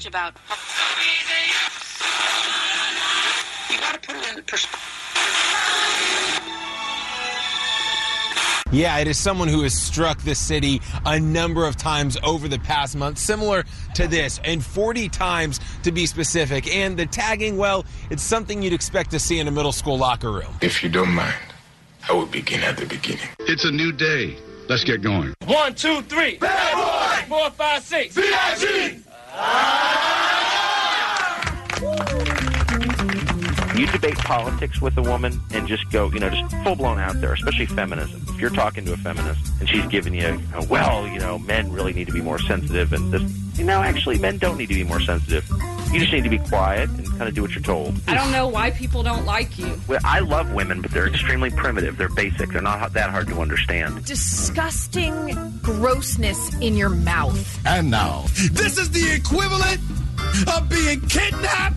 about. You got to put it in perspective. Yeah, it is someone who has struck the city a number of times over the past month, similar to this, and 40 times to be specific. And the tagging, well, it's something you'd expect to see in a middle school locker room. If you don't mind, I will begin at the beginning. It's a new day. Let's get going. 1, 2, 3. Bad boy! 4, 5, 6. VIG! You debate politics with a woman and just go, just full-blown out there, especially feminism. If you're talking to a feminist and she's giving you, men really need to be more sensitive and this, actually men don't need to be more sensitive. You just need to be quiet and kind of do what you're told. I don't know why people don't like you. Well, I love women, but they're extremely primitive. They're basic. They're not that hard to understand. Disgusting grossness in your mouth. And now, this is the equivalent of being kidnapped,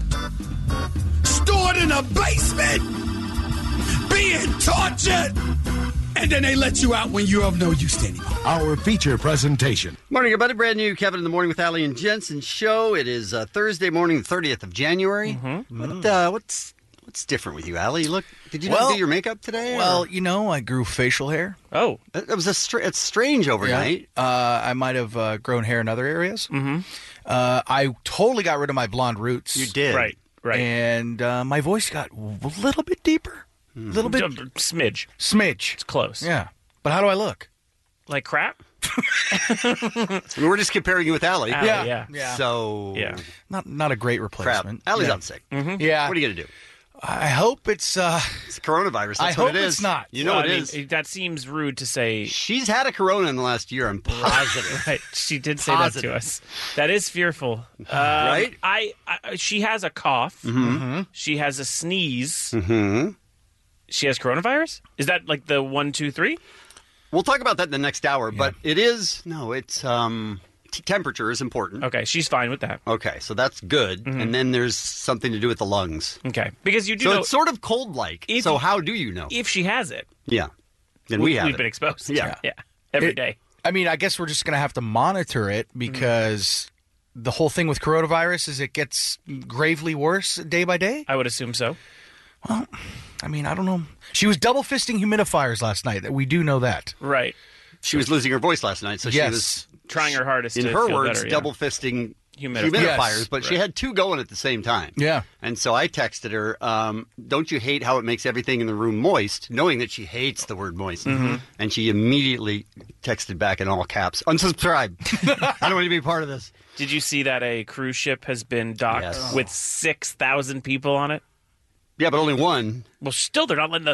stored in a basement, being tortured, and then they let you out when you're of no use to anymore. our feature presentation. Morning, everybody. Brand new Kevin in the Morning with Ali and Jensen show. It is Thursday morning, the 30th of January. What's different with you, Ali? Did you not do your makeup today? Well, I grew facial hair. Oh. It was it's strange overnight. Yeah. I might have grown hair in other areas. Mm-hmm. I totally got rid of my blonde roots. You did. Right. And my voice got a little bit deeper. A little bit. Smidge. Smidge. It's close. Yeah. But how do I look? Like crap? We're just comparing you with Ali. Yeah. So, not a great replacement. Ali's out sick. Mm-hmm. Yeah. What are you going to do? I hope it's coronavirus. That's I what hope it is. it's not. You know it is. That seems rude to say. She's had a corona in the last year. I'm positive. Right. She did say that to us. That is fearful. Right? She has a cough. Mm-hmm. She has a sneeze. Mm-hmm. She has coronavirus? Is that like the 1, 2, 3? We'll talk about that in the next hour, but it's temperature is important. Okay, she's fine with that. Okay, so that's good. Mm-hmm. And then there's something to do with the lungs. Okay, because you do know... So it's sort of cold-like. So how do you know? If she has it. Yeah. Then we've been exposed. Yeah. Every day. I mean, I guess we're just going to have to monitor it because the whole thing with coronavirus is it gets gravely worse day by day. I would assume so. Well, I mean, I don't know. She was double fisting humidifiers last night. We do know that. Right. She was losing her voice last night, so she was trying her hardest in to her feel words, better, double fisting humidifiers, Yes. but she had two going at the same time. Yeah. And so I texted her, don't you hate how it makes everything in the room moist, knowing that she hates the word moist. Mm-hmm. And she immediately texted back in all caps, unsubscribe. I don't want to be part of this. Did you see that a cruise ship has been docked with 6,000 people on it? Yeah, but only one. Well, still, they're not letting the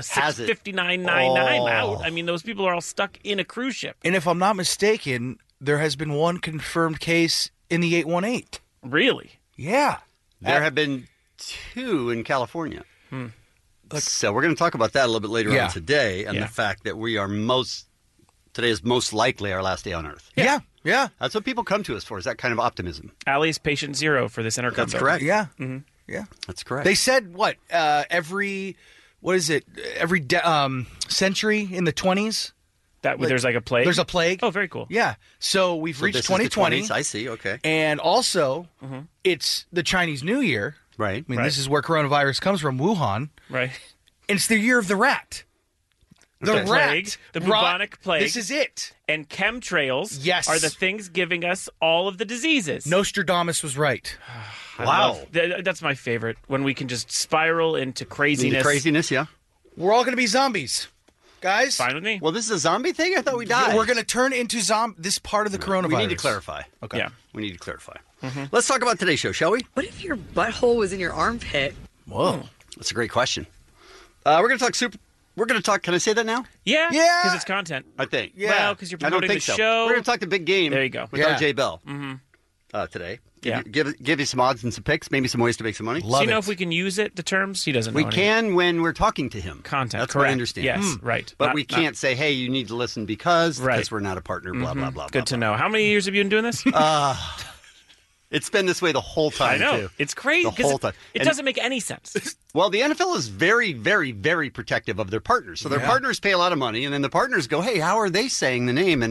659.99 out. I mean, those people are all stuck in a cruise ship. And if I'm not mistaken, there has been one confirmed case in the 818. Really? Yeah. There have been 2 in California. So we're going to talk about that a little bit later on today, and the fact that today is most likely our last day on Earth. Yeah. That's what people come to us for, is that kind of optimism. Ali's patient zero for this intercom. That's correct. Yeah. Mm-hmm. Yeah. That's correct. They said, every century in the 20s? There's like a plague? There's a plague. Oh, very cool. Yeah. So we've reached 2020. I see, okay. And also, it's the Chinese New Year. Right. I mean, this is where coronavirus comes from, Wuhan. Right. And it's the year of the rat. The rat. Plague, the bubonic plague. This is it. And chemtrails are the things giving us all of the diseases. Nostradamus was right. Wow. That's my favorite, when we can just spiral into craziness. Yeah. We're all going to be zombies. Guys? Fine with me. Well, this is a zombie thing? I thought we died. We're going to turn into this part of the coronavirus. We need to clarify. Okay. Yeah. We need to clarify. Mm-hmm. Let's talk about today's show, shall we? What if your butthole was in your armpit? Whoa. That's a great question. We're going to talk, can I say that now? Yeah. Yeah. Because it's content. I think. Yeah. Well, because you're promoting the so. show. We're going to talk the big game. There you go. With RJ Bell Mm-hmm. Today. Yeah. Give you some odds and some picks, maybe some ways to make some money. Do you know if we can use it, the terms? He doesn't know. We can when we're talking to him. Content. That's correct. what I understand. Yes, right. But we can't say, hey, you need to listen because we're not a partner, blah, blah, blah. Good to know. How many years have you been doing this? It's been this way the whole time, I know. too. It's crazy. The whole time. It doesn't make any sense. Well, the NFL is very, very, very protective of their partners. So their partners pay a lot of money, and then the partners go, hey, how are they saying the name? And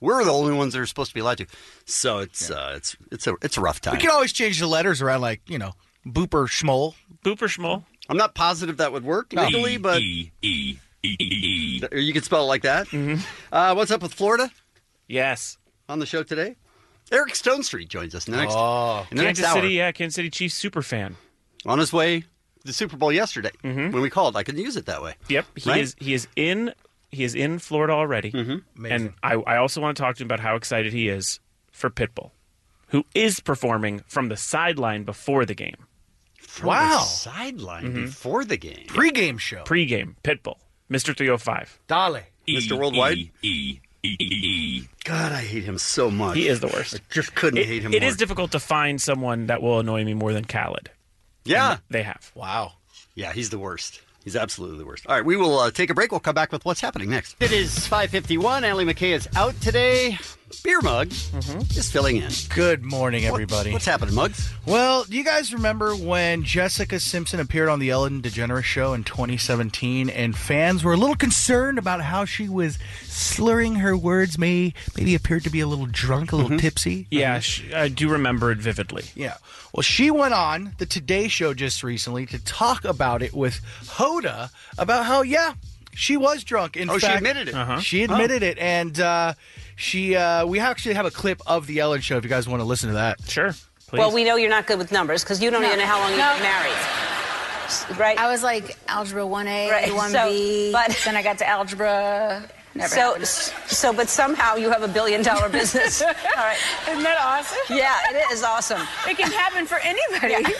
We're the only ones that are supposed to be allowed to. So it's a rough time. We can always change the letters around, like, Booper Schmoll. Booper Schmoll. I'm not positive that would work legally, but you can spell it like that. Mm-hmm. What's up with Florida? Yes. On the show today, Eric Stone Street joins us next. In the next Kansas hour. City, Kansas City Chiefs super fan. On his way to the Super Bowl yesterday when we called. I couldn't use it that way. Yep, he is in Florida already. And I also want to talk to him about how excited he is for Pitbull, who is performing from the sideline before the game. From the sideline before the game. Pre-game show. Pre-game, Pitbull, Mr. 305. Dale. Mr. Worldwide. God, I hate him so much. He is the worst. I just couldn't hate him more. It is difficult to find someone that will annoy me more than Khaled. Yeah. And they have. Wow. Yeah, he's the worst. He's absolutely the worst. All right, we will take a break. We'll come back with what's happening next. It is 5:51. Allie McKay is out today. Beer Mug is filling in. Good morning, everybody. What's happening, Mugs? Well, do you guys remember when Jessica Simpson appeared on the Ellen DeGeneres show in 2017, and fans were a little concerned about how she was slurring her words, maybe appeared to be a little drunk, a little tipsy? Yeah, I do remember it vividly. Yeah. Well, she went on the Today Show just recently to talk about it with Hoda about how, she was drunk. In fact, she admitted it. She admitted it, and we actually have a clip of the Ellen show if you guys want to listen to that. Sure, please. Well, we know you're not good with numbers because you don't even know how long you've been married. Right? I was like algebra 1A, Right. 1B, but then I got to algebra. Never happened. But somehow you have $1 billion business. All right. Isn't that awesome? Yeah, it is awesome. It can happen for anybody.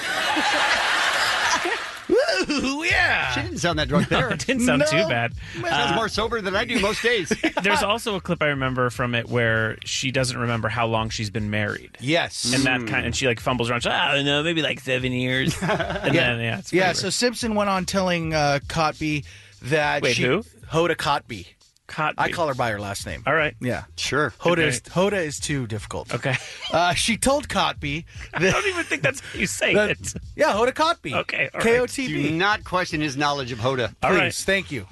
Woo, yeah. She didn't sound that drunk there. It didn't sound too bad. Sounds more sober than I do most days. There's also a clip I remember from it where she doesn't remember how long she's been married. Yes. And and she like fumbles around. I don't know, maybe like 7 years. And then, it's pretty weird. So Simpson went on telling Cotby that Wait, who? Hoda Kotb. Cotby. I call her by her last name. All right. Yeah. Sure. Hoda is too difficult. Okay. She told Cotby that... I don't even think that's how you say it. Yeah, Hoda Kotb. Okay. All right. K-O-T-B. Do not question his knowledge of Hoda. Please, All right. thank you.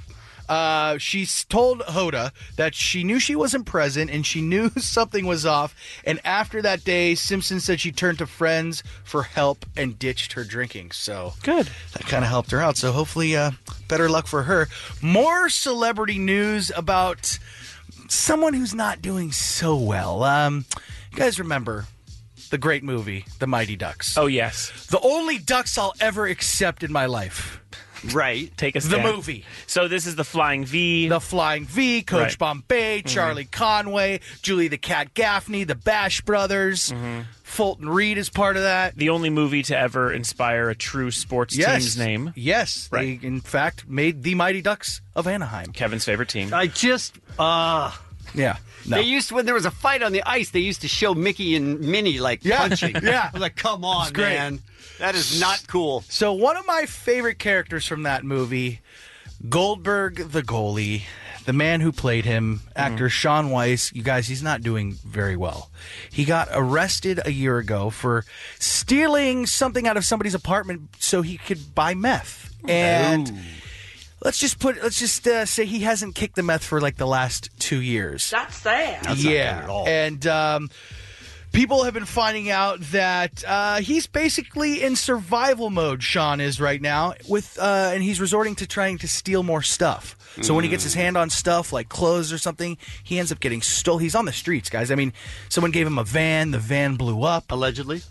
She's told Hoda that she knew she wasn't present and she knew something was off. And after that day, Simpson said she turned to friends for help and ditched her drinking. So good. That kind of helped her out. So hopefully, better luck for her. More celebrity news about someone who's not doing so well. You guys remember the great movie, The Mighty Ducks? Oh, yes. The only ducks I'll ever accept in my life. Right. Take us The movie. So this is the Flying V. The Flying V, Coach Bombay, Charlie Conway, Julie the Cat Gaffney, the Bash Brothers. Fulton Reed is part of that. The only movie to ever inspire a true sports team's name. Yes. Right. They, in fact, made the Mighty Ducks of Anaheim. Kevin's favorite team. I just... Yeah. No. They used to, when there was a fight on the ice, they used to show Mickey and Minnie punching. Yeah. I was like, come on, man. That is not cool. So one of my favorite characters from that movie, Goldberg the goalie, the man who played him, actor Sean Weiss, you guys, he's not doing very well. He got arrested a year ago for stealing something out of somebody's apartment so he could buy meth. And let's just say he hasn't kicked the meth for like the last 2 years. That's sad. That's not good at all. And people have been finding out that he's basically in survival mode, Sean is right now, and he's resorting to trying to steal more stuff. So when he gets his hand on stuff like clothes or something, he ends up getting stolen. He's on the streets, guys. I mean, someone gave him a van. The van blew up. Allegedly.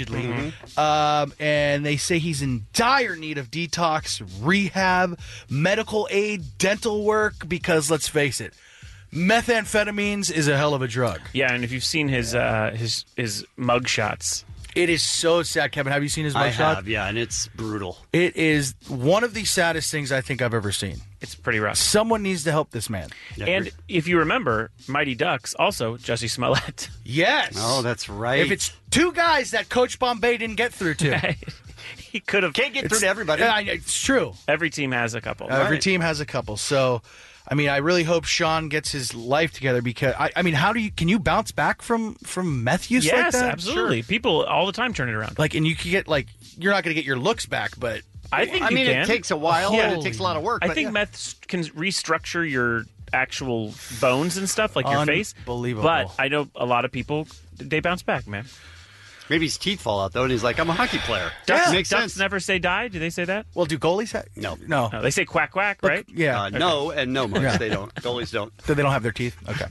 And they say he's in dire need of detox, rehab, medical aid, dental work, because let's face it, methamphetamines is a hell of a drug. Yeah, and if you've seen his mug shots. It is so sad, Kevin. Have you seen his mugshot? I have, yeah, and it's brutal. It is one of the saddest things I think I've ever seen. It's pretty rough. Someone needs to help this man. Yeah, and if you remember, Mighty Ducks, also Jussie Smollett. Yes. Oh, that's right. If it's two guys that Coach Bombay didn't get through to. He could have. Can't get through to everybody. It's true. Every team has a couple. Every team has a couple. So, I mean, I really hope Sean gets his life together because, I mean, can you bounce back from meth use like that? Yes, absolutely. Sure. People all the time turn it around. And you can get, you're not going to get your looks back, but... I think you can. It takes a while and it takes a lot of work. I think meth can restructure actual bones and stuff like your face. Unbelievable. But I know a lot of people, they bounce back, man. Maybe his teeth fall out, though, and he's like, I'm a hockey player. Ducks, Makes ducks sense. never say die. Do they say that? Well, do goalies have? No. No. No, they say quack, quack, right? Yeah. No and no, Mugs. Yeah. They don't. Goalies don't. So they don't have their teeth? Okay.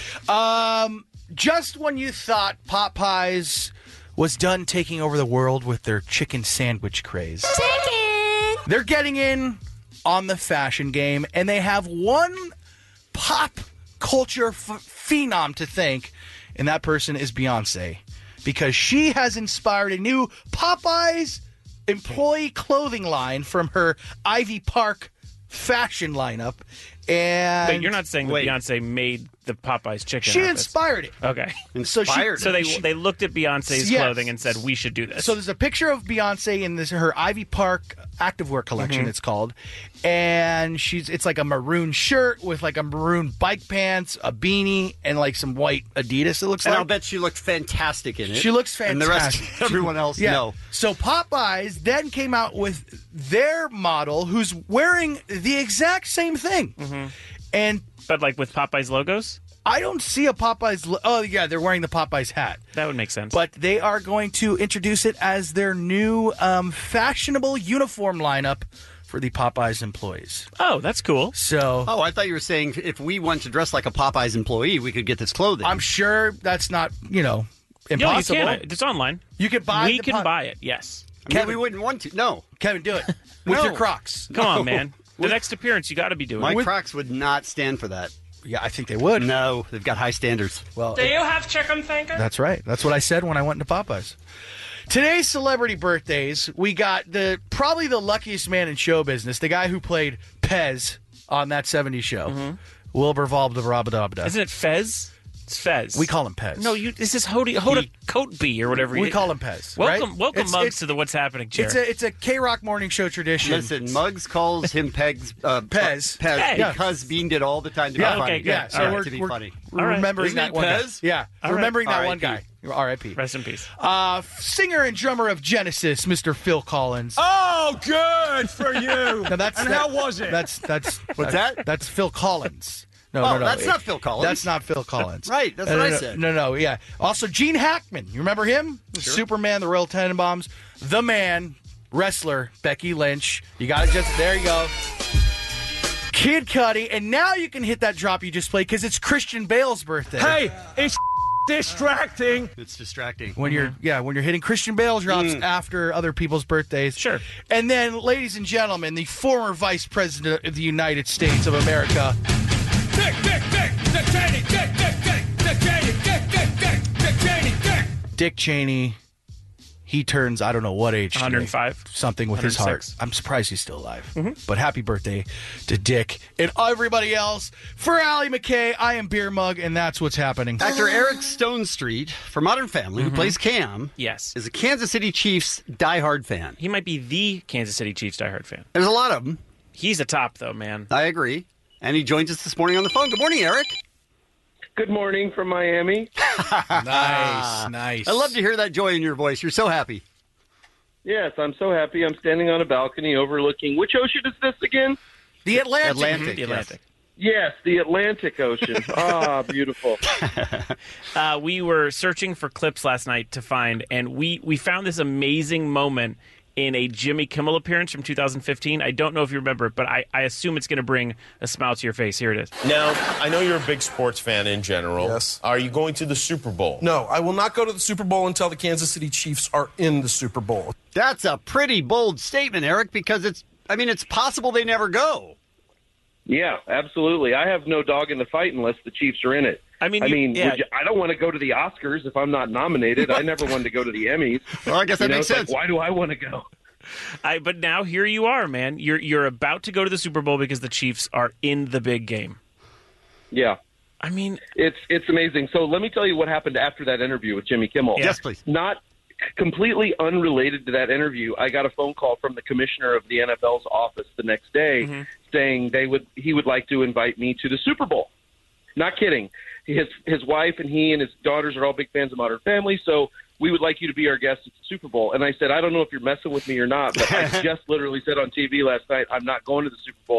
Just when you thought Popeyes was done taking over the world with their chicken sandwich craze. They're getting in on the fashion game, and they have one pop culture phenom to thank, and that person is Beyonce, because she has inspired a new Popeyes employee clothing line from her Ivy Park fashion lineup. And Wait, you're not saying that Beyonce made the Popeyes chicken she outfits. inspired it. Okay. So they looked at Beyonce's Yes. clothing and said, we should do this. So there's a picture of Beyonce in her Ivy Park activewear collection, Mhm. it's called. And it's like a maroon shirt with like a maroon bike pants, a beanie, and like some white Adidas, it looks And like. I'll bet she looked fantastic in it. She looks fantastic. And the rest, everyone else, Yeah. no. So Popeyes then came out with their model who's wearing the exact same thing. And but like with Popeyes logos? I don't see a Popeyes. Oh, yeah, they're wearing the Popeyes hat. That would make sense. But they are going to introduce it as their new fashionable uniform lineup for the Popeyes employees. Oh, that's cool. So, Oh, I thought you were saying if we want to dress like a Popeyes employee, we could get this clothing. I'm sure that's not, impossible. Yeah, you can. It's online. You could buy We the can buy it, yes. Kevin, we wouldn't want to. No. Kevin, do it. With No. your Crocs. Come on, man. The next appearance, you got to be doing My it. Crocs would not stand for that. Yeah, I think they would. No, they've got high standards. Well, Do you have chicken fingers? That's right. That's what I said when I went into Popeyes. Today's celebrity birthdays, we got probably the luckiest man in show business, the guy who played Pez on that 70s show, Wilbur Valderrama. Isn't it Fez? It's Fez. We call him Pez. No, this is Hoda Coatbee or whatever. We call him Pez. Welcome, right? welcome, It's- Mugs, it's- to the What's Happening chair. It's a K-Rock morning show tradition. Listen, Muggs calls him Pez Yeah. because Bean did all the time to be Yeah, funny. okay, good. Yeah, so All right, we're, to be we're, funny. we're All right. remembering Isn't that it one guy. Pez? Yeah, All right. remembering that one R.I.P. guy. R.I.P. Rest in peace. Singer and drummer of Genesis, Mr. Phil Collins. Oh, good for you. Now that's and how was it? That's What's that? That's Phil Collins. No, Oh, no, that's not Phil Collins. That's not Phil Collins. Right, that's what I said. No, yeah. Also, Gene Hackman. You remember him? Sure. Superman, the Royal Tenenbaums, the man, wrestler, Becky Lynch. You got to there you go. Kid Cudi, and now you can hit that drop you just played because it's Christian Bale's birthday. Hey, it's distracting. It's distracting. When you're hitting Christian Bale drops after other people's birthdays. Sure. And then, ladies and gentlemen, the former Vice President of the United States of America, Dick Cheney. He turns, I don't know what age. 105. Something with his heart. 106. I'm surprised he's still alive. But happy birthday to Dick and everybody else. For Allie McKay, I am Beer Mug, and that's what's happening. Actor Eric Stone Street from Modern Family, who plays Cam, Yes. is a Kansas City Chiefs diehard fan. He might be the Kansas City Chiefs diehard fan. There's a lot of them. He's a top, though, man. I agree. And he joins us this morning on the phone. Good morning, Eric. Good morning from Miami. Nice. I love to hear that joy in your voice. You're so happy. Yes, I'm so happy. I'm standing on a balcony overlooking. Which ocean is this again? The Atlantic. Atlantic. The Atlantic. Yes, the Atlantic Ocean. Ah, beautiful. We were searching for clips last night to find, and we found this amazing moment in a Jimmy Kimmel appearance from 2015. I don't know if you remember it, but I assume it's going to bring a smile to your face. Here it is. Now, I know you're a big sports fan in general. Yes. Are you going to the Super Bowl? No, I will not go to the Super Bowl until the Kansas City Chiefs are in the Super Bowl. That's a pretty bold statement, Eric, because it's possible they never go. Yeah, absolutely. I have no dog in the fight unless the Chiefs are in it. I mean, I don't want to go to the Oscars if I'm not nominated. I never wanted to go to the Emmys. Well, I guess that makes it's sense. Like, why do I want to go? But now here you are, man. You're about to go to the Super Bowl because the Chiefs are in the big game. Yeah. I mean, it's amazing. So let me tell you what happened after that interview with Jimmy Kimmel. Yeah. Yes, please. Not completely unrelated to that interview, I got a phone call from the commissioner of the NFL's office the next day saying he would like to invite me to the Super Bowl. Not kidding. His wife and he and his daughters are all big fans of Modern Family, so we would like you to be our guest at the Super Bowl. And I said, I don't know if you're messing with me or not, but I just literally said on TV last night, I'm not going to the Super Bowl.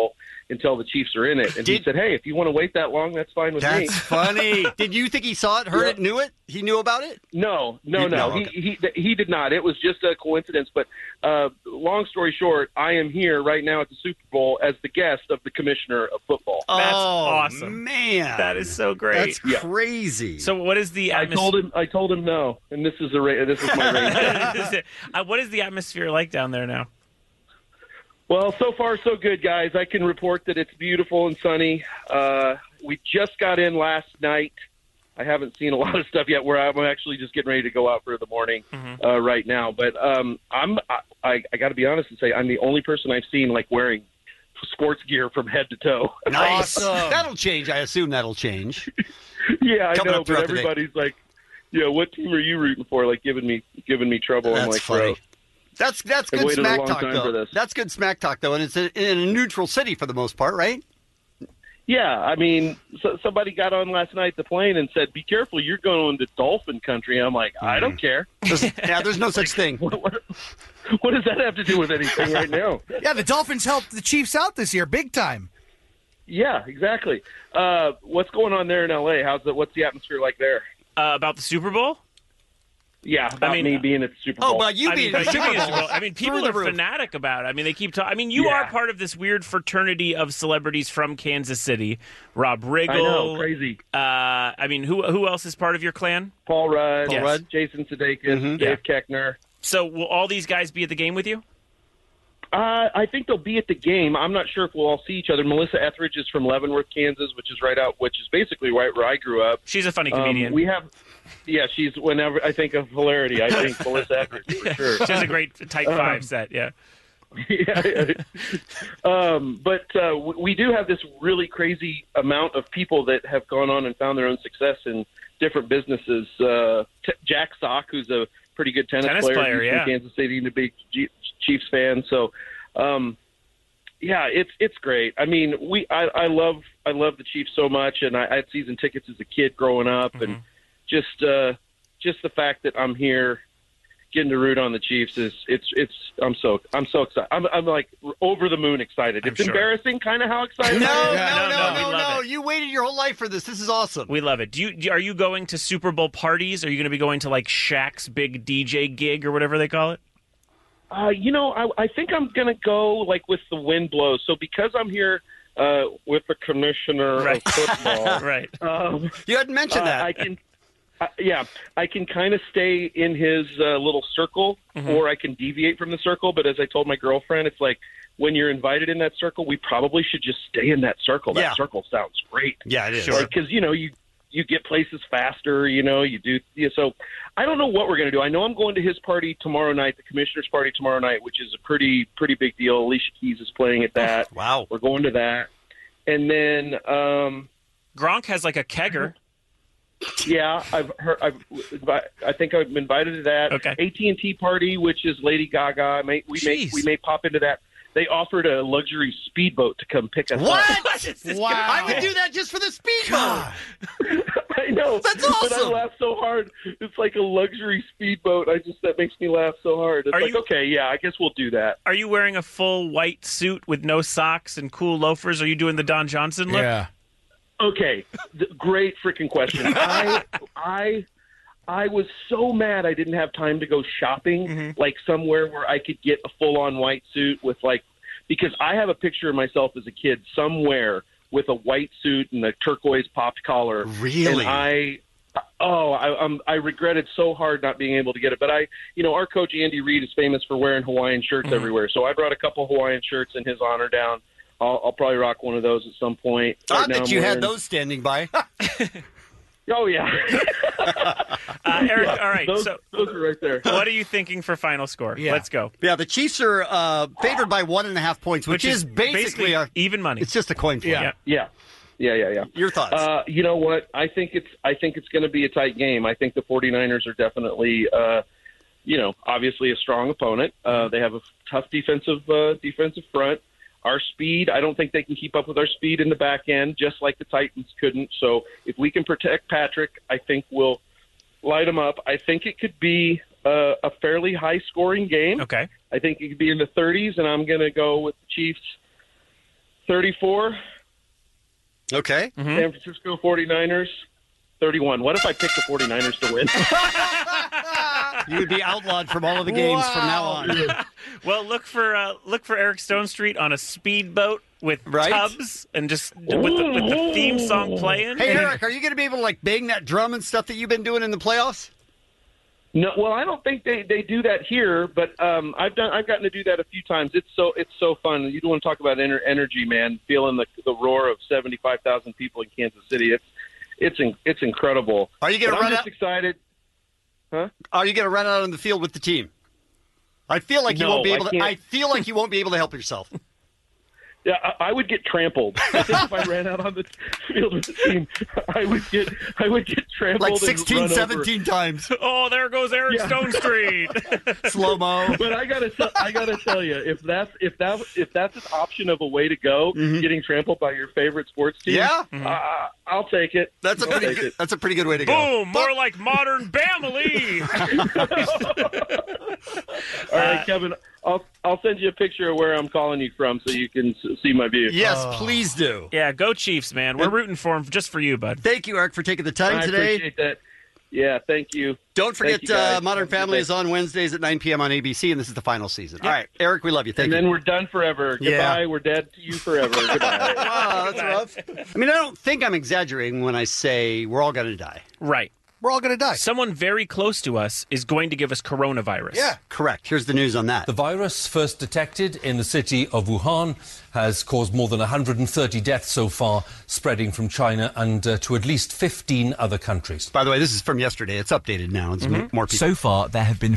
until the Chiefs are in it. And he said, hey, if you want to wait that long, that's fine with me. That's funny. Did you think he saw it, heard it, knew it? He knew about it? No. Okay. He did not. It was just a coincidence. But long story short, I am here right now at the Super Bowl as the guest of the commissioner of football. That's awesome, man. That is so great. That's crazy. So, what is the atmosphere? I told him no, and this is my race. What is the atmosphere like down there now? Well, so far so good, guys. I can report that it's beautiful and sunny. We just got in last night. I haven't seen a lot of stuff yet. Where I'm actually just getting ready to go out for the morning right now. But I got to be honest and say I'm the only person I've seen like wearing sports gear from head to toe. Nice. Awesome. That'll change. I assume that'll change. Yeah, I Coming know. up But throughout the day. everybody's like, "Yeah, what team are you rooting for?" Like giving me trouble. That's I'm like, funny. bro. That's I've good waited a smack long talk, time though. for this. That's good smack talk, though, and it's in a neutral city for the most part, right? Yeah, I mean, somebody got on last night the plane and said, "Be careful, you're going to dolphin country." I'm like, I don't care. There's no such thing. What does that have to do with anything right now? Yeah, the Dolphins helped the Chiefs out this year, big time. Yeah, exactly. What's going on there in L.A.? What's the atmosphere like there? About the Super Bowl? Yeah, me being at the Super Bowl. People are fanatic about it. I mean, they keep talking. I mean, you are part of this weird fraternity of celebrities from Kansas City. Rob Riggle. I know, crazy. I mean, who else is part of your clan? Paul Rudd. Yes. Jason Sudeikis. Dave Koechner. So will all these guys be at the game with you? I think they'll be at the game. I'm not sure if we'll all see each other. Melissa Etheridge is from Leavenworth, Kansas, which is basically right where I grew up. She's a funny comedian. She's whenever I think of hilarity, I think Melissa Etheridge for sure. She has a great Type 5 set, yeah. But we do have this really crazy amount of people that have gone on and found their own success in different businesses. Jack Sock, who's a pretty good tennis player, he's from Kansas City and a big Chiefs fan. So, it's great. I mean, I love the Chiefs so much, and I had season tickets as a kid growing up, and just the fact that I'm here getting to root on the Chiefs I'm so excited. I'm like over the moon excited. It's embarrassing kind of how excited I am. No. You waited your whole life for this. This is awesome. We love it. Are you going to Super Bowl parties? Are you going to be going to like Shaq's big DJ gig or whatever they call it? I think I'm going to go like with the wind blows. So because I'm here with the commissioner of football, right? You hadn't mentioned that. I can. I can kind of stay in his little circle, or I can deviate from the circle. But as I told my girlfriend, it's like when you're invited in that circle, we probably should just stay in that circle. That circle sounds great. Yeah, it is. Because you get places faster. You do. So I don't know what we're going to do. I know I'm going to his party tomorrow night, the commissioner's party tomorrow night, which is a pretty big deal. Alicia Keys is playing at that. Wow, we're going to that, and then Gronk has like a kegger. Yeah, I've heard. I think I've been invited to that. Okay. AT&T party, which is Lady Gaga. We may pop into that. They offered a luxury speedboat to come pick us up. Wow! I would do that just for the speedboat. I know. That's awesome. But I laugh so hard. It's like a luxury speedboat. That makes me laugh so hard. It's okay, yeah, I guess we'll do that. Are you wearing a full white suit with no socks and cool loafers? Are you doing the Don Johnson look? Yeah. Okay, great freaking question. I was so mad I didn't have time to go shopping, like somewhere where I could get a full-on white suit with because I have a picture of myself as a kid somewhere with a white suit and a turquoise popped collar. Really? And I regretted so hard not being able to get it. But our coach Andy Reid is famous for wearing Hawaiian shirts everywhere, so I brought a couple Hawaiian shirts in his honor down. I'll probably rock one of those at some point. Odd that you had those standing by. Oh, yeah. Eric, all right. Those are right there. What are you thinking for final score? Yeah. Let's go. Yeah, the Chiefs are favored by 1.5 points, which is basically even money. It's just a coin flip. Yeah. Your thoughts? You know what? I think it's going to be a tight game. I think the 49ers are definitely, obviously a strong opponent. They have a tough defensive front. Our speed, I don't think they can keep up with our speed in the back end, just like the Titans couldn't. So if we can protect Patrick, I think we'll light him up. I think it could be a fairly high-scoring game. Okay. I think it could be in the 30s, and I'm going to go with the Chiefs 34. Okay. San Francisco 49ers, 31. What if I picked the 49ers to win? You would be outlawed from all of the games from now on. Well, look for Eric Stone Street on a speedboat with tubs and just with the theme song playing. Hey, Eric, are you going to be able to like bang that drum and stuff that you've been doing in the playoffs? No, well, I don't think they do that here, but I've gotten to do that a few times. It's so fun. You don't want to talk about energy, man. Feeling the roar of 75,000 people in Kansas City. It's incredible. Are you going to run out? Excited? Huh? Are you going to run out on the field with the team? I feel like you won't be able to. I feel like you won't be able to help yourself. Yeah, I would get trampled. I think if I ran out on the field with the team, I would get trampled like 16, 17 times. Oh, there goes Eric Stone Street. Slow-mo. But I gotta tell you, if that's an option of a way to go, getting trampled by your favorite sports team, I'll take it. That's a pretty good way to go. Boom! More like modern Bamily. All right, Kevin. I'll send you a picture of where I'm calling you from so you can see my view. Yes, please do. Yeah, go Chiefs, man. We're rooting for them just for you, bud. Thank you, Eric, for taking the time today. I appreciate that. Yeah, thank you. Don't forget, Modern Family is on Wednesdays at 9 p.m. on ABC, and this is the final season. All right, Eric, we love you. Thank you. And then we're done forever. Goodbye. We're dead to you forever. Goodbye. Wow, that's rough. I mean, I don't think I'm exaggerating when I say we're all going to die. Right. We're all going to die. Someone very close to us is going to give us coronavirus. Yeah, correct. Here's the news on that. The virus, first detected in the city of Wuhan, has caused more than 130 deaths so far, spreading from China and to at least 15 other countries. By the way, this is from yesterday. It's updated now. It's more people. So far, there have been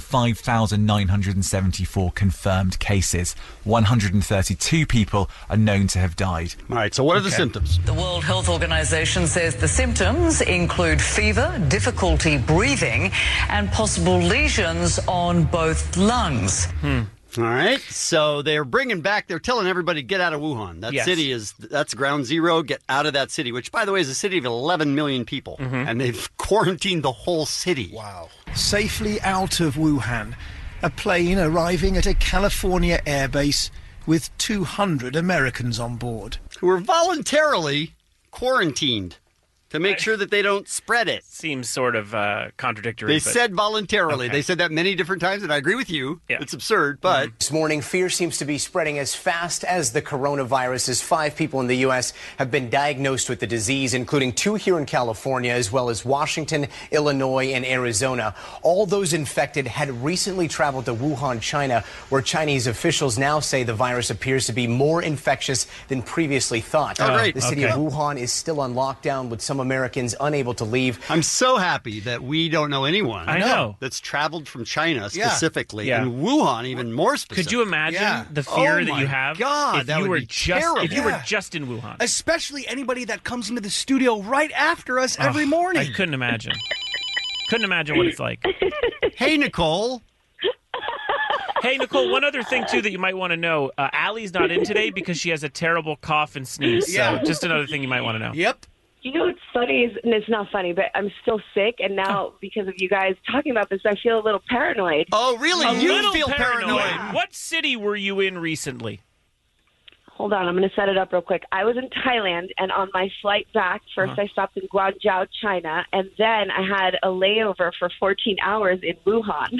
5,974 confirmed cases. 132 people are known to have died. All right, so what are the symptoms? The World Health Organization says the symptoms include fever, difficulty breathing, and possible lesions on both lungs. All right, so they're telling everybody, get out of Wuhan. That city that's ground zero, get out of that city, which, by the way, is a city of 11 million people, and they've quarantined the whole city. Wow. Safely out of Wuhan, a plane arriving at a California airbase with 200 Americans on board. Who were voluntarily quarantined to make sure that they don't spread it. Seems sort of contradictory. They said voluntarily. Okay. They said that many different times, and I agree with you. Yeah. It's absurd, but... This morning, fear seems to be spreading as fast as the coronavirus, as 5 people in the U.S. have been diagnosed with the disease, including 2 here in California, as well as Washington, Illinois, and Arizona. All those infected had recently traveled to Wuhan, China, where Chinese officials now say the virus appears to be more infectious than previously thought. Oh, great. The city of Wuhan is still on lockdown, with some Americans unable to leave. I'm so happy that we don't know anyone that's traveled from China specifically, and Wuhan even more specifically. Could you imagine the fear that you have God, if you were just in Wuhan? Especially anybody that comes into the studio right after us every morning. I couldn't imagine. Couldn't imagine what it's like. Hey, Nicole. Hey, Nicole, one other thing, too, that you might want to know. Allie's not in today because she has a terrible cough and sneeze. So just another thing you might want to know. Yep. You know what's funny is, and it's not funny, but I'm still sick, and now because of you guys talking about this, I feel a little paranoid. Oh, really? You feel paranoid? What city were you in recently? Hold on, I'm going to set it up real quick. I was in Thailand, and on my flight back, first I stopped in Guangzhou, China, and then I had a layover for 14 hours in Wuhan.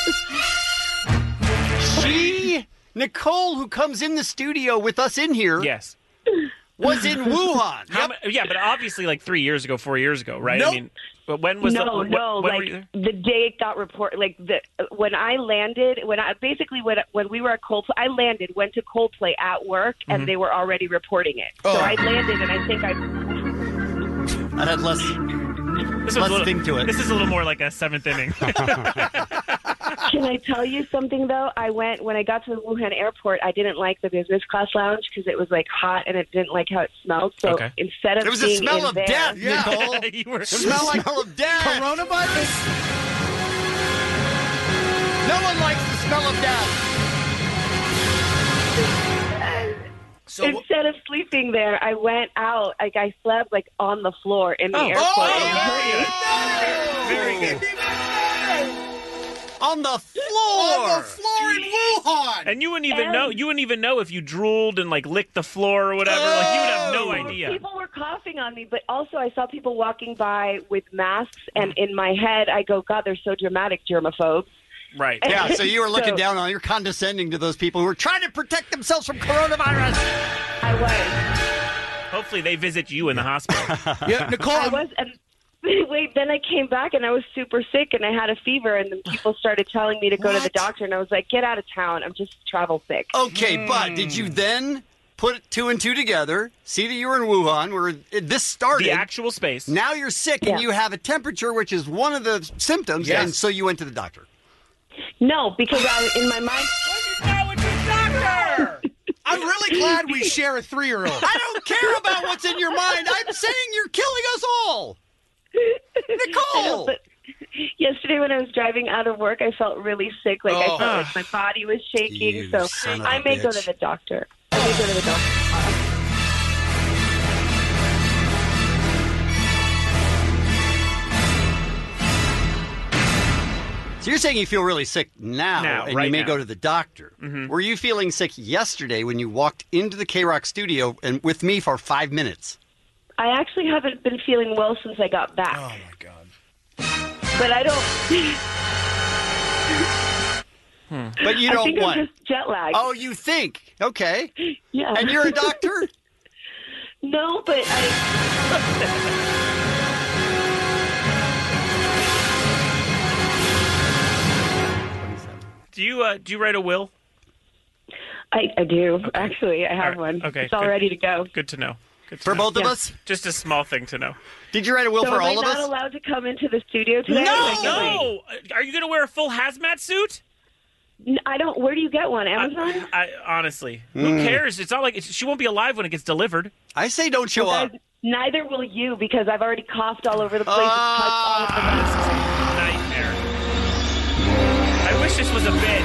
Nicole, who comes in the studio with us in here. Yes. Was in Wuhan. Yeah, but obviously like 3 years ago, 4 years ago, right? Nope. I mean, but when was when were you there? The day it got reported, when I landed, when we were at Coldplay, I landed, went to Coldplay at work, and they were already reporting it. So I landed, and I think I had less thing to it. This is a little more like a seventh inning. Can I tell you something, though? When I got to the Wuhan airport, I didn't like the business class lounge because it was, hot and it didn't like how it smelled. So instead of it was a smell of death, Nicole. Smell of death. Coronavirus? No one likes the smell of death. So instead of sleeping there, I went out. I slept, on the floor in the airport. Very good. On the floor. On the floor in Wuhan. And you wouldn't even know. You wouldn't even know if you drooled and like licked the floor or whatever. Like you would have no idea. People were coughing on me, but also I saw people walking by with masks, and in my head I go, God, they're so dramatic, germaphobes. Right. Yeah, so you were looking down on, you're condescending to those people who were trying to protect themselves from coronavirus. I was. Hopefully they visit you in the hospital. Yeah, Nicole. I was. And wait, then I came back and I was super sick and I had a fever, and then people started telling me to go to the doctor, and I was like, get out of town. I'm just travel sick. Okay, but did you then put 2 and 2 together, see that you were in Wuhan, where this started? The actual space. Now you're sick and you have a temperature, which is one of the symptoms, and so you went to the doctor. No, because in my mind... I'm really glad we share a 3-year-old. I don't care about what's in your mind. I'm saying you're killing us all. Nicole! But yesterday when I was driving out of work, I felt really sick. Like I felt like my body was shaking. You So son of I a may go bitch. to the doctor. I may go to the doctor. So you're saying you feel really sick now and right you may now. go to the doctor. Mm-hmm. Were you feeling sick yesterday when you walked into the K-Rock studio and with me for 5 minutes? I actually haven't been feeling well since I got back. Oh, my God. But I don't... But you I don't think want... I'm just jet lagged. Oh, you think? Okay. Yeah. And you're a doctor? No, but I... Do you write a will? I do, actually. I have one. Okay. It's all good. ready to go. Good to know. Good to For know. both of us? Just a small thing to know. Did you write a will So for am all of I us? not allowed to come into the studio today? No! Are you going to wear a full hazmat suit? I don't. Where do you get one? Amazon? I honestly, who cares? It's not like she won't be alive when it gets delivered. I say don't show up. Neither will you, because I've already coughed all over the place. Touched all of the masks. Nightmare. I wish this was a bit.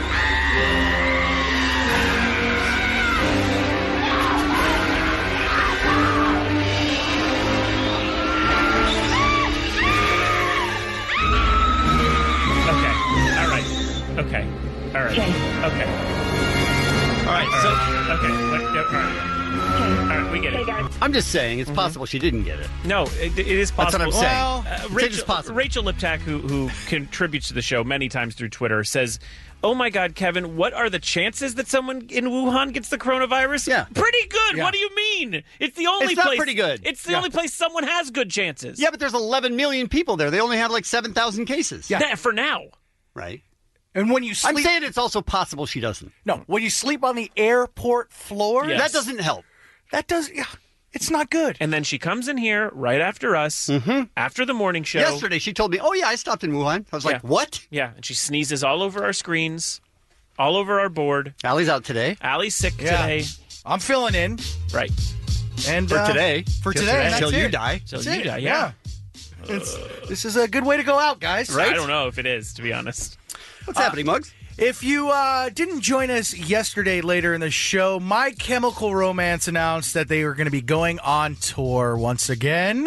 Okay. All right. Okay. All right. So. Okay. All right. We get it. I'm just saying it's possible she didn't get it. No, it is That's possible. what I'm saying. It's possible. Rachel Liptak, who contributes to the show many times through Twitter, says, "Oh my God, Kevin, what are the chances that someone in Wuhan gets the coronavirus? Yeah, pretty good. Yeah. What do you mean? It's the only It's not place. pretty good. It's the only place someone has good chances. Yeah, but there's 11 million people there. They only have like 7,000 cases. Yeah, for now. Right. And when you sleep... I'm saying it's also possible she doesn't. No, when you sleep on the airport floor... Yes. That doesn't help. That does... Yeah, it's not good. And then she comes in here right after us, after the morning show. Yesterday, she told me, oh, yeah, I stopped in Wuhan. I was like, what? Yeah, and she sneezes all over our screens, all over our board. Allie's out today. Allie's sick today. I'm filling in. Right. And For today. For today. and Till that's you it. die. Till That's you it. die, yeah. This is a good way to go out, guys. I don't know if it is, to be honest. What's happening, Muggs? If you didn't join us yesterday later in the show, My Chemical Romance announced that they were going to be going on tour once again.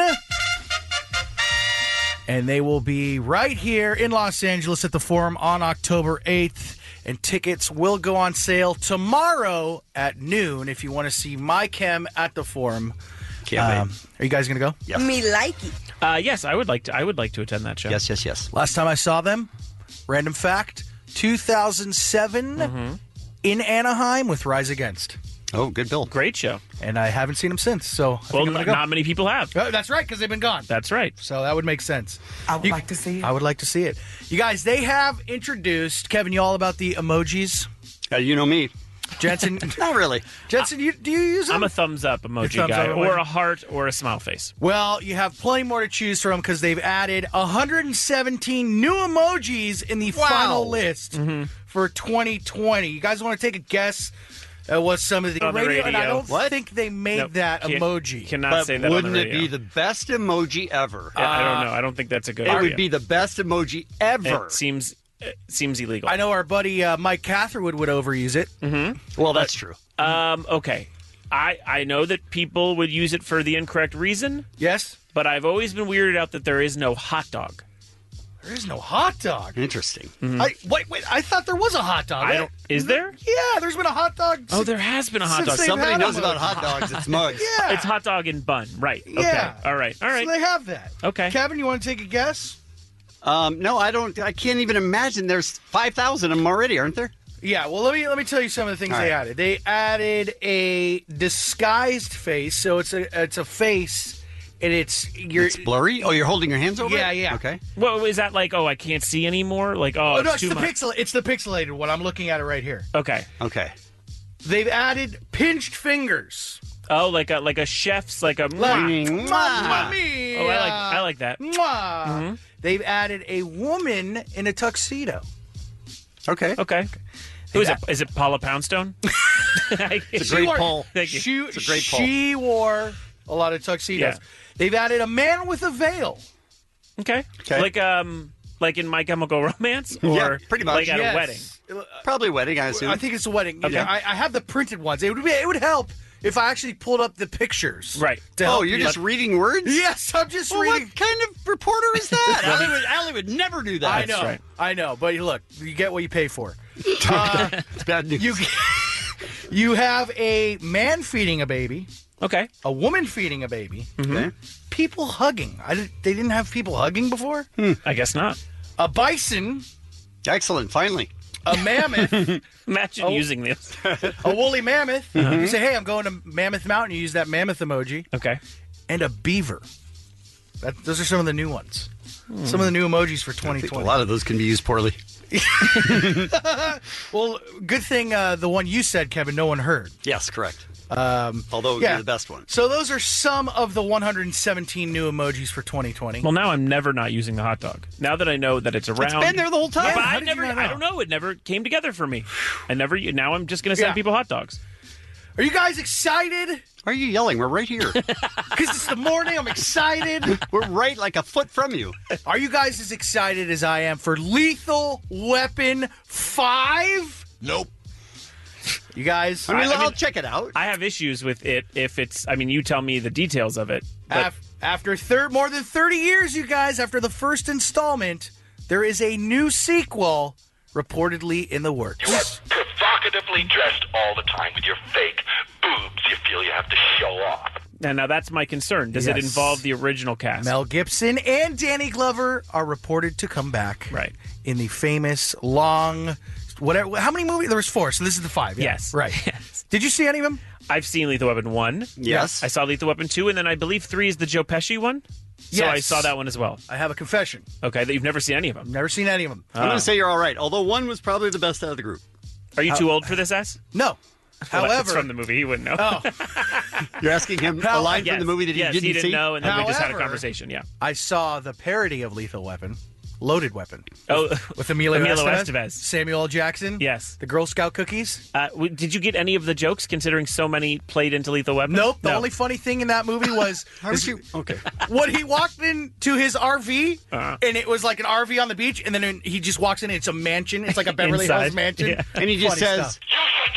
And they will be right here in Los Angeles at the Forum on October 8th. And tickets will go on sale tomorrow at noon if you want to see My Chem at the Forum. Can't wait. Are you guys going to go? Yes. Me like it. Yes, I would like to attend that show. Yes. Last time I saw them, random fact, 2007 in Anaheim with Rise Against. Oh, good bill. Great show. And I haven't seen them since, so I think Well, I'm gonna go. not many people have. That's right, because they've been gone. That's right. So that would make sense. I would like to see it. I would like to see it. You guys, they have introduced, Kevin, you all about the emojis? You know me. Jensen? Not really. Jensen, do you use them? I'm a thumbs up emoji thumbs guy, up or emoji. a heart, or a smile face. Well, you have plenty more to choose from because they've added 117 new emojis in the final list for 2020. You guys want to take a guess at what some of the, On the radio? And I radio. don't think they made that emoji. Cannot But say that on the wouldn't it radio. be the best emoji ever? I don't know. I don't think that's a good It idea. would be the best emoji ever. It seems illegal. I know our buddy Mike Catherwood would overuse it. Well, that's true. Okay. I know that people would use it for the incorrect reason. Yes. But I've always been weirded out that there is no hot dog. There is no hot dog. Interesting. Wait, I thought there was a hot dog. Is there? Yeah, there's been a hot dog. Oh, there has been a hot dog. Somebody knows about hot dogs. It's Muggs. Yeah. It's hot dog and bun. Right. Okay. Yeah. All right. So they have that. Okay. Kevin, you want to take a guess? No, I don't. I can't even imagine. There's 5,000 of them already, aren't there? Yeah, well, let me tell you some of the things they added. They added a disguised face, so it's a face, and it's blurry. Oh, you're holding your hands over it? Yeah. Okay. Well, is that like, I can't see anymore? Like, no, it's too much. It's the pixelated one. I'm looking at it right here. Okay. They've added pinched fingers. Oh, like a chef's, like a Mamma mia. Oh, I like that. Mwah. Mm-hmm. They've added a woman in a tuxedo. Okay. Who is it? Is it Paula Poundstone? It's a great poll. Thank you. It's a great poll. She wore a lot of tuxedos. Yeah. They've added a man with a veil. Okay. Like in My Chemical Romance? Or Yeah, pretty much. like at a wedding? Probably wedding, I assume. I think it's a wedding. Okay. I have the printed ones. It would help if I actually pulled up the pictures. Right. You're just reading words? Yes, I'm just reading. What kind of reporter is that? Allie would never do that. I know. I know. But look, you get what you pay for. It's bad news. You have a man feeding a baby. Okay. A woman feeding a baby. Okay. People hugging. They didn't have people hugging before? I guess not. A bison. Excellent, finally. A mammoth. Imagine using this. A woolly mammoth. You say, hey, I'm going to Mammoth Mountain. You use that mammoth emoji. Okay. And a beaver. Those are some of the new ones. Some of the new emojis for 2020. A lot of those can be used poorly. Well, good thing the one you said, Kevin, no one heard. Yes, correct. Although it would be the best one. So those are some of the 117 new emojis for 2020. Well, now I'm never not using the hot dog. Now that I know that it's around. It's been there the whole time. But How I did you never. not know? I don't know. It never came together for me. Now I'm just going to send people hot dogs. Are you guys excited? Why are you yelling? We're right here. Because it's the morning. I'm excited. We're right like a foot from you. Are you guys as excited as I am for Lethal Weapon 5? Nope. You guys? I'll check it out. I have issues with it if it's. I mean, you tell me the details of it. But After more than 30 years, you guys, after the first installment, there is a new sequel reportedly in the works. You are provocatively dressed all the time with your fake boobs you feel you have to show off. now that's my concern. Does it involve the original cast? Mel Gibson and Danny Glover are reported to come back. Right. In the famous long... Whatever. How many movies? There was 4, so this is the 5. Yeah. Yes. Right. Yes. Did you see any of them? I've seen Lethal Weapon 1. Yes. I saw Lethal Weapon 2, and then I believe 3 is the Joe Pesci one. So I saw that one as well. I have a confession. Okay, that you've never seen any of them. Never seen any of them. I'm going to say you're all right, although 1 was probably the best out of the group. Are you too old for this, S? No. Well, However, it's from the movie. He wouldn't know. Oh. You're asking him a line from the movie that he didn't see? he didn't know, and then we just had a However, conversation, yeah. I saw the parody of Lethal Weapon, Loaded Weapon. Oh, with Emilio Estevez, Estevez. Samuel L. Jackson. Yes. The Girl Scout cookies. Did you get any of the jokes, considering so many played into Lethal Weapon? Nope. The only funny thing in that movie was okay. when he walked into his RV, and it was like an RV on the beach, and then he just walks in, and it's a mansion. It's like a Beverly Inside. Hills mansion. Yeah. And he just Funny says... stuff.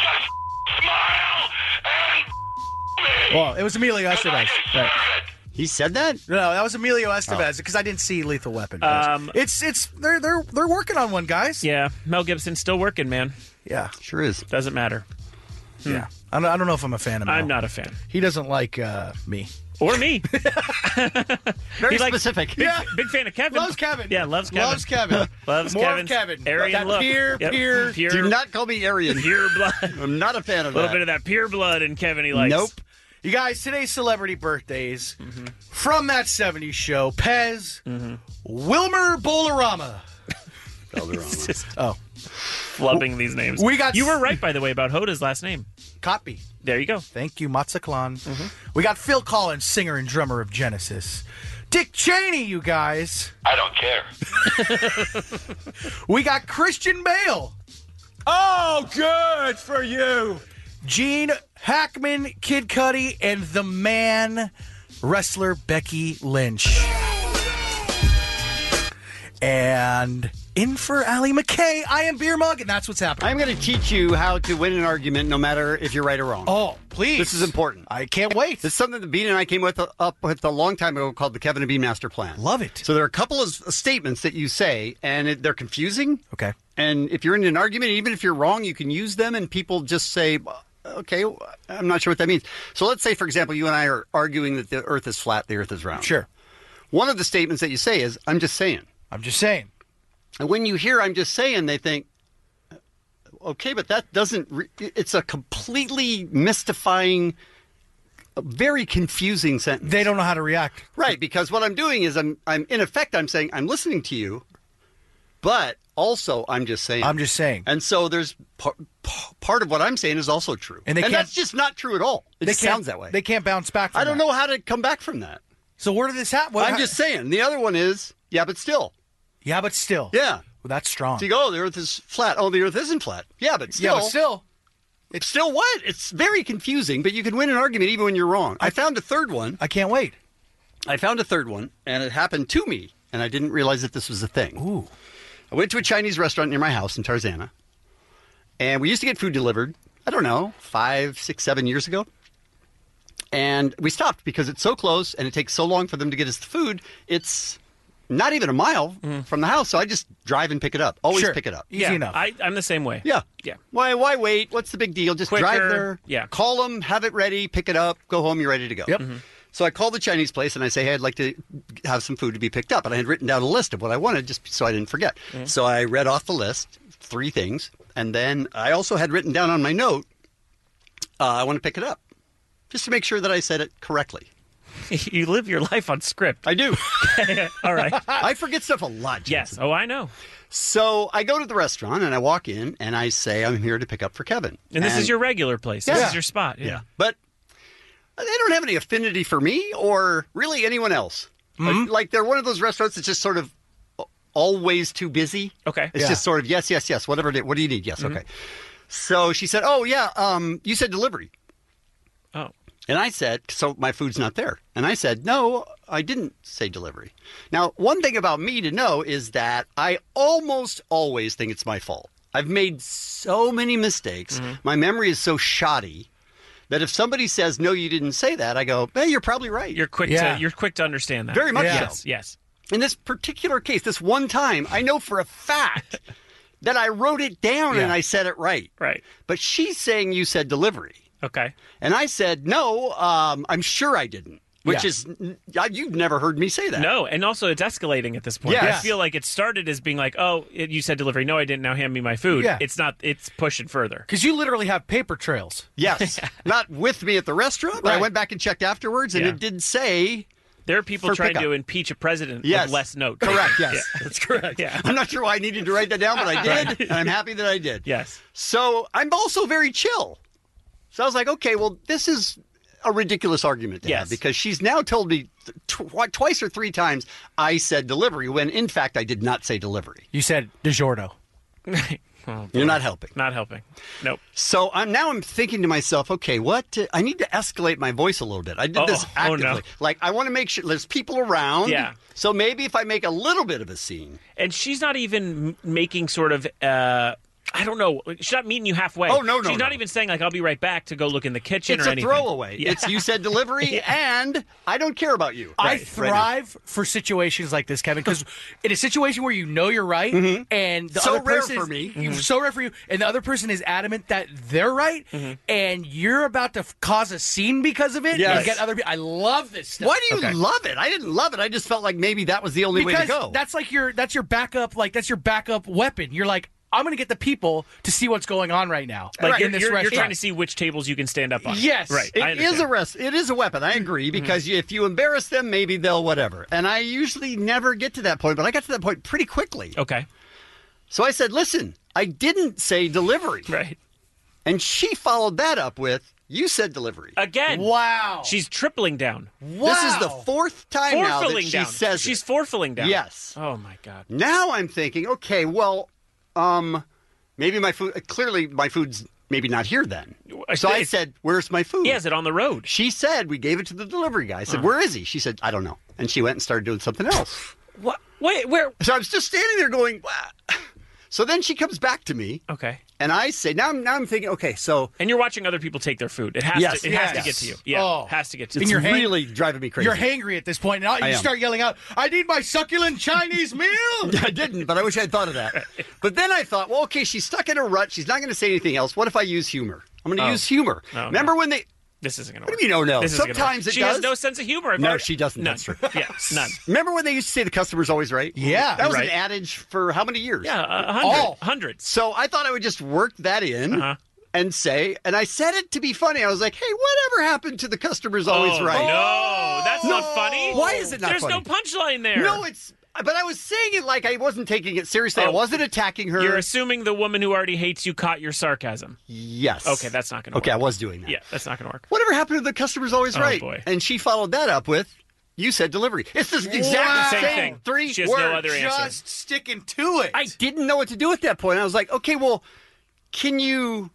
Well, it was Emilio Estevez. Right. He said that? No, that was Emilio Estevez because I didn't see Lethal Weapon. They're working on one, guys. Yeah, Mel Gibson's still working, man. Yeah, sure is. Doesn't matter. Yeah, I don't know if I'm a fan of Mel. I'm not a fan. He doesn't like me. Or me. Very specific. Big fan of Kevin. Loves Kevin. Yeah, loves Kevin. Loves Kevin. Loves More Kevin. of Kevin. Aryan That look. pure. Do not call me Aryan. Pure blood. I'm not a fan of A little that. bit of that pure blood in Kevin he likes. Nope. You guys, today's celebrity birthdays from that 70s show, Pez, Wilmer Bolarama. Flubbing these names. You were right, by the way, about Hoda's last name. Copy. There you go. Thank you, Matzaklan. We got Phil Collins, singer and drummer of Genesis. Dick Cheney, you guys. I don't care. We got Christian Bale. Oh, good for you. Gene Hackman, Kid Cudi, and the man, wrestler Becky Lynch. And in for Allie McKay. I am Beer Mug, and that's what's happening. I'm going to teach you how to win an argument no matter if you're right or wrong. Oh, please. This is important. I can't wait. This is something that Bean and I came up with a long time ago called the Kevin and Bean Master Plan. Love it. So there are a couple of statements that you say, and they're confusing. Okay. And if you're in an argument, even if you're wrong, you can use them, and people just say, okay, I'm not sure what that means. So let's say, for example, you and I are arguing that the Earth is flat, the Earth is round. Sure. One of the statements that you say is, I'm just saying. I'm just saying. And when you hear I'm just saying, they think, okay, but that doesn't... it's a completely mystifying, very confusing sentence. They don't know how to react. Right, because what I'm doing is I'm in effect, I'm saying, I'm listening to you, but also I'm just saying. I'm just saying. And so there's part of what I'm saying is also true. And that's just not true at all. It just sounds that way. They can't bounce back from I don't know how to come back from that. So where did this happen? I'm just saying. The other one is, yeah, but still. Yeah, but still. Yeah. Well, that's strong. So you go, oh, the Earth is flat. Oh, the Earth isn't flat. Yeah, but still. Yeah, but still. It's still what? It's very confusing, but you can win an argument even when you're wrong. I found a third one. I can't wait. I found a third one, and it happened to me, and I didn't realize that this was a thing. Ooh. I went to a Chinese restaurant near my house in Tarzana, and we used to get food delivered, I don't know, 5, 6, 7 years ago. And we stopped because it's so close and it takes so long for them to get us the food. It's not even a mile from the house, so I just drive and pick it up. Always pick it up. Easy enough. I'm the same way. Yeah. Yeah. Why wait? What's the big deal? Just Quicker. drive there, Yeah. call them, have it ready, pick it up, go home, you're ready to go. Yep. So I called the Chinese place and I say, hey, I'd like to have some food to be picked up. And I had written down a list of what I wanted just so I didn't forget. So I read off the list, 3 things. And then I also had written down on my note, I want to pick it up. Just to make sure that I said it correctly. You live your life on script. I do. All right. I forget stuff a lot, Jason. Yes. Oh, I know. So I go to the restaurant and I walk in and I say, I'm here to pick up for Kevin. And this is your regular place. This is your spot. Yeah. But they don't have any affinity for me or really anyone else. Like they're one of those restaurants that's just sort of always too busy. Okay. It's just sort of, yes, whatever it is. What do you need? Yes, okay. So she said, oh, yeah, you said delivery. Oh. And I said, so my food's not there. And I said, no, I didn't say delivery. Now, one thing about me to know is that I almost always think it's my fault. I've made so many mistakes. My memory is so shoddy that if somebody says, no, you didn't say that, I go, hey, you're probably right. You're quick to understand that. Very much so. Yes. In this particular case, this one time, I know for a fact that I wrote it down and I said it right. Right. But she's saying you said delivery. Okay. And I said, no, I'm sure I didn't. Which is, you've never heard me say that. No, and also it's escalating at this point. Yes. I feel like it started as being like, oh, you said delivery. No, I didn't. Now hand me my food. Yeah. It's not, it's pushing further. Because you literally have paper trails. Yes. Not with me at the restaurant, but I went back and checked afterwards, and it did say... There are people trying to impeach a president with less notes. Correct, yes. That's correct. Yeah. I'm not sure why I needed to write that down, but I did, and I'm happy that I did. Yes. So I'm also very chill. So I was like, okay, well, this is a ridiculous argument to have, because she's now told me twice or 3 times I said delivery, when in fact I did not say delivery. You said DiGiorno. Oh, you're not helping. Not helping. Nope. So I'm thinking to myself, okay, I need to escalate my voice a little bit. I did this actively. Oh, no. Like, I want to make sure there's people around. Yeah. So maybe if I make a little bit of a scene. And she's not even making sort of... I don't know. She's not meeting you halfway. Oh, no. She's not even saying, like, I'll be right back to go look in the kitchen it's or anything. It's a throwaway. Yeah. It's you said delivery, and I don't care about you. I thrive for situations like this, Kevin, because in a situation where you know you're right, and the other person rare for me. So rare for you, and the other person is adamant that they're right, and you're about to cause a scene because of it, and get other people. I love this stuff. Why do you love it? I didn't love it. I just felt like maybe that was the only way to go. That's like that's your backup weapon. You're like, I'm going to get the people to see what's going on right now. Like in this restaurant. You're trying to see which tables you can stand up on. Yes. Right. It is a weapon. I agree, because if you embarrass them, maybe they'll whatever. And I usually never get to that point, but I got to that point pretty quickly. Okay. So I said, listen, I didn't say delivery. Right. And she followed that up with, you said delivery. Again. Wow. She's tripling down. Wow. This is the 4th time now that she says She's it. fourfling down. Yes. Oh, my God. Now I'm thinking, okay, well... maybe my food. Clearly, my food's maybe not here then. So I said, "Where's my food?" Yeah, is it on the road? She said, "We gave it to the delivery guy." I said, "Where is he?" She said, "I don't know." And she went and started doing something else. What? Wait, where? So I was just standing there going, wow. So then she comes back to me. Okay. And I say, now I'm thinking, okay, so. And you're watching other people take their food. It has to get to you. Yeah, it has to get to you. It's really driving me crazy. You're hangry at this point. Now you start yelling out, I need my succulent Chinese meal. I didn't, but I wish I had thought of that. But then I thought, well, okay, she's stuck in a rut. She's not going to say anything else. What if I use humor? I'm going to use humor. Remember when they... This isn't going to work. work. What do you mean, no? This Sometimes it she does. has no sense of humor. No, she doesn't. None. That's true. Yeah, none. Remember when they used to say the customer's always right? Yeah. That was an adage for how many years? Yeah, hundreds. So I thought I would just work that in and say, and I said it to be funny. I was like, hey, whatever happened to the customer's always right? No, that's not funny. Why is it not There's funny? no punchline there. No, but I was saying it like I wasn't taking it seriously. I wasn't attacking her. You're assuming the woman who already hates you caught your sarcasm. Yes. Okay, that's not going to work. Okay, I was doing that. Yeah, that's not going to work. Whatever happened to the customer's always right? Boy. And she followed that up with, you said delivery. It's the exact Same same thing. Three She has words. no other answer. Just sticking to it. I didn't know what to do at that point. I was like, okay, well, can you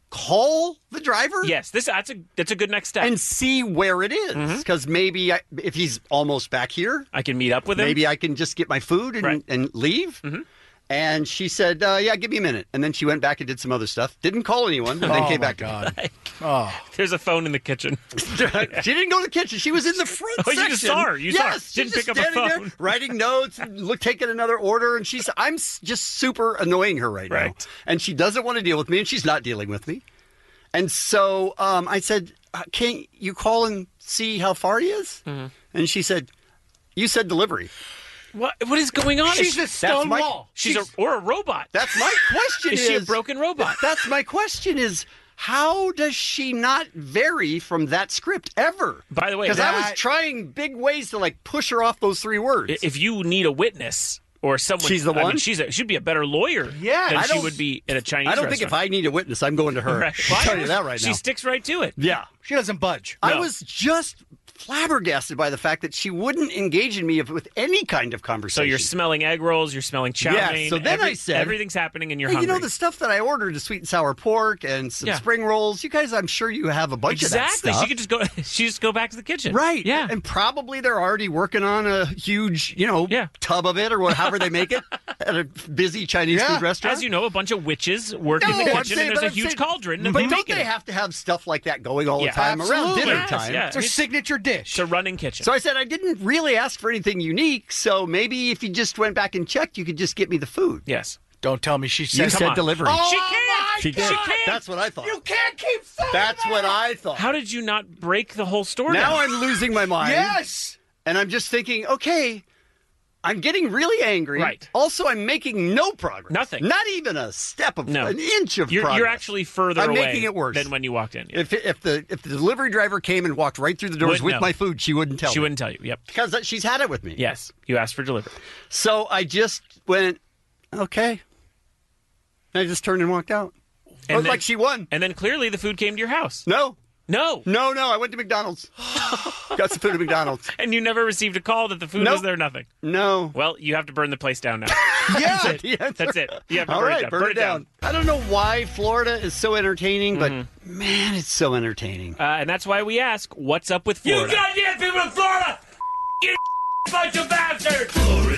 call the driver? Yes, that's a good next step. And see where it is. Because maybe if he's almost back here, I can meet up with him. Maybe I can just get my food and leave. Mm-hmm. And she said, yeah, give me a minute. And then she went back and did some other stuff. Didn't call anyone. And then came back. God. There's a phone in the kitchen. She didn't go to the kitchen. She was in the front section. You just saw her. You saw her. Didn't pick up a phone. There, writing notes, and taking another order. And I'm just super annoying her right now. And she doesn't want to deal with me, and she's not dealing with me. And so I said, can't you call and see how far he is? Mm-hmm. And she said, you said delivery. What is going on? She's a stone wall. She's a robot. That's my question. Is she a broken robot? That's my question is, how does she not vary from that script ever? By the way, because I was trying big ways to push her off those 3 words. If you need a witness or someone, she's the one. I mean, she'd be a better lawyer than she would be at a Chinese restaurant. I don't think if I need a witness, I'm going to her. Right. I'll tell you that right now. She sticks right to it. Yeah, she doesn't budge. No. I was just flabbergasted by the fact that she wouldn't engage in me with any kind of conversation. So you're smelling egg rolls, you're smelling chow mein. Yeah, so then I said, everything's happening and you're hey, hungry. You know the stuff that I ordered, the sweet and sour pork and some spring rolls. You guys, I'm sure you have a bunch of that stuff. She could just go back to the kitchen. Right. Yeah. And probably they're already working on a huge, tub of it or however they make it at a busy Chinese food restaurant. As you know, a bunch of witches work in the kitchen and there's a huge cauldron. And but don't they have to have stuff like that going all the time around dinner time? It's their signature dish. It's a running kitchen. So I said, I didn't really ask for anything unique, so maybe if you just went back and checked, you could just get me the food. Yes. Don't tell me she said, you said delivery. Oh, she can't. She can't. That's what I thought. You can't keep saying That's what I thought. How did you not break the whole story? Now I'm losing my mind. Yes. And I'm just thinking, okay, I'm getting really angry. Right. Also, I'm making no progress. Nothing. Not even a step of an inch of progress. You're actually further I'm away making it worse than when you walked in. Yeah. If the delivery driver came and walked right through the doors with my food, she wouldn't tell me. She wouldn't tell you, yep. Because she's had it with me. Yes. You asked for delivery. So I just went, okay. And I just turned and walked out. It was like she won. And then clearly the food came to your house. No. No. I went to McDonald's. Got some food at McDonald's. And you never received a call that the food was there, nothing? No. Well, you have to burn the place down now. Yeah. That's it. You have to All burn right, it down. burn it down. I don't know why Florida is so entertaining, but man, it's so entertaining. And that's why we ask, what's up with Florida? You goddamn people in Florida! You bunch of bastards!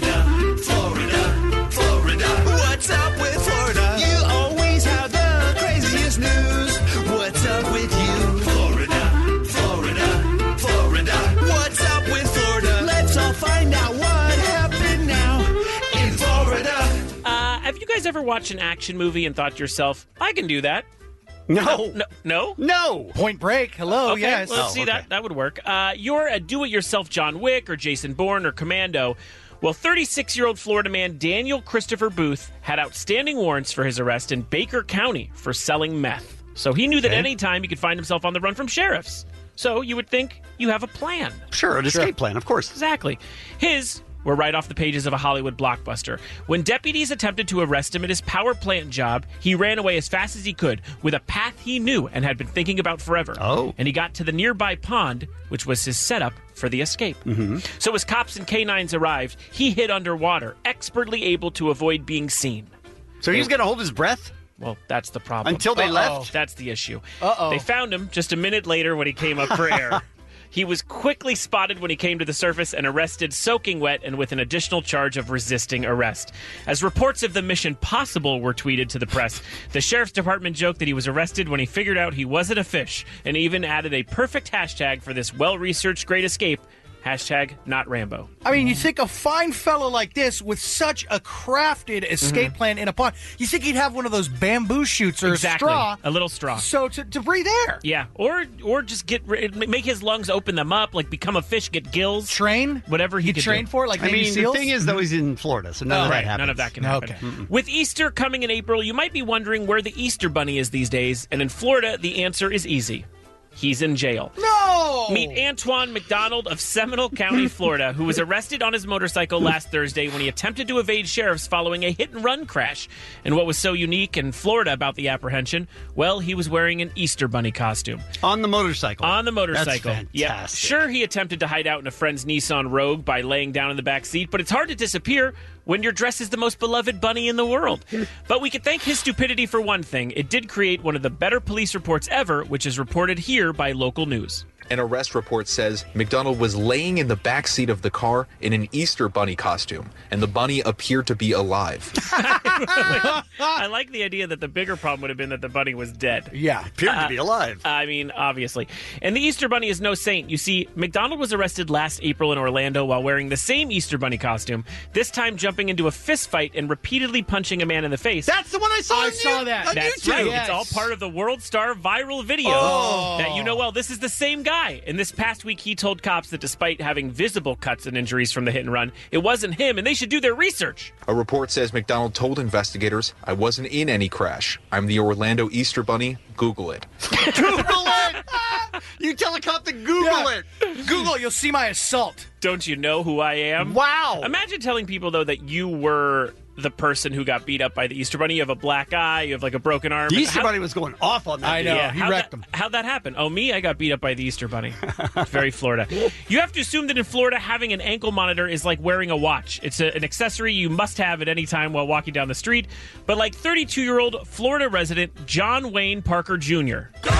Florida. What's up with Florida? You always have the craziest news. What's up with you? Florida. What's up with Florida? Let's all find out what happened now in Florida. Have you guys ever watched an action movie and thought to yourself, I can do that? No. Point Break. Hello. Okay, Yes. well, let's see that would work. You're a do-it-yourself John Wick or Jason Bourne or Commando. Well, 36-year-old Florida man Daniel Christopher Booth had outstanding warrants for his arrest in Baker County for selling meth. So he knew that any time he could find himself on the run from sheriffs. So you would think you have a plan. Sure, an escape plan, of course. Exactly. His were right off the pages of a Hollywood blockbuster. When deputies attempted to arrest him at his power plant job, he ran away as fast as he could with a path he knew and had been thinking about forever. Oh. And he got to the nearby pond, which was his setup for the escape. Mm-hmm. So as cops and canines arrived, he hid underwater, expertly able to avoid being seen. So he was going to hold his breath? Well, that's the problem. Until they left? That's the issue. Uh-oh. They found him just a minute later when he came up for air. He was quickly spotted when he came to the surface and arrested soaking wet and with an additional charge of resisting arrest. As reports of the Mission Possible were tweeted to the press, the sheriff's department joked that he was arrested when he figured out he wasn't a fish and even added a perfect hashtag for this well-researched great escape, #NotRambo. I mean, you think a fine fellow like this with such a crafted escape plan in a pond, you think he'd have one of those bamboo shoots or Exactly. a straw. A little straw. So to breathe air. Yeah, or just make his lungs, open them up, like become a fish, get gills. Train? Whatever he could train do. for it, like I Navy mean, SEALs? the thing is, though, he's in Florida, so none of that Right, happens. none of that can happen. Okay. With Easter coming in April, you might be wondering where the Easter Bunny is these days, and in Florida, the answer is easy. He's in jail. No! Meet Antoine McDonald of Seminole County, Florida, who was arrested on his motorcycle last Thursday when he attempted to evade sheriffs following a hit-and-run crash. And what was so unique in Florida about the apprehension? Well, he was wearing an Easter Bunny costume. On the motorcycle. On the motorcycle. That's Yeah. fantastic. Sure, he attempted to hide out in a friend's Nissan Rogue by laying down in the back seat, but it's hard to disappear when your dress is the most beloved bunny in the world. But we could thank his stupidity for one thing. It did create one of the better police reports ever, which is reported here by local news. An arrest report says McDonald was laying in the back seat of the car in an Easter bunny costume, and the bunny appeared to be alive. I like the idea that the bigger problem would have been that the bunny was dead. Yeah. Appeared to be alive. I mean, obviously. And the Easter Bunny is no saint. You see, McDonald was arrested last April in Orlando while wearing the same Easter Bunny costume, this time jumping into a fist fight and repeatedly punching a man in the face. That's the one I saw. I saw that. On That's YouTube. right. Yes. It's all part of the World Star viral video that you know well. This is the same guy. And this past week, he told cops that despite having visible cuts and injuries from the hit and run, it wasn't him, and they should do their research. A report says McDonald told investigators, "I wasn't in any crash. I'm the Orlando Easter Bunny. Google it." Google it! You tell a cop to Google it! Google, you'll see my assault. Don't you know who I am? Wow! Imagine telling people, though, that you were the person who got beat up by the Easter Bunny. You have a black eye, you have like a broken arm. The Easter Bunny was going off on that. I know. He wrecked him. How'd that happen? Oh, me? I got beat up by the Easter Bunny. It's very Florida. You have to assume that in Florida, having an ankle monitor is like wearing a watch. It's an accessory you must have at any time while walking down the street. But like 32-year-old Florida resident John Wayne Parker Jr.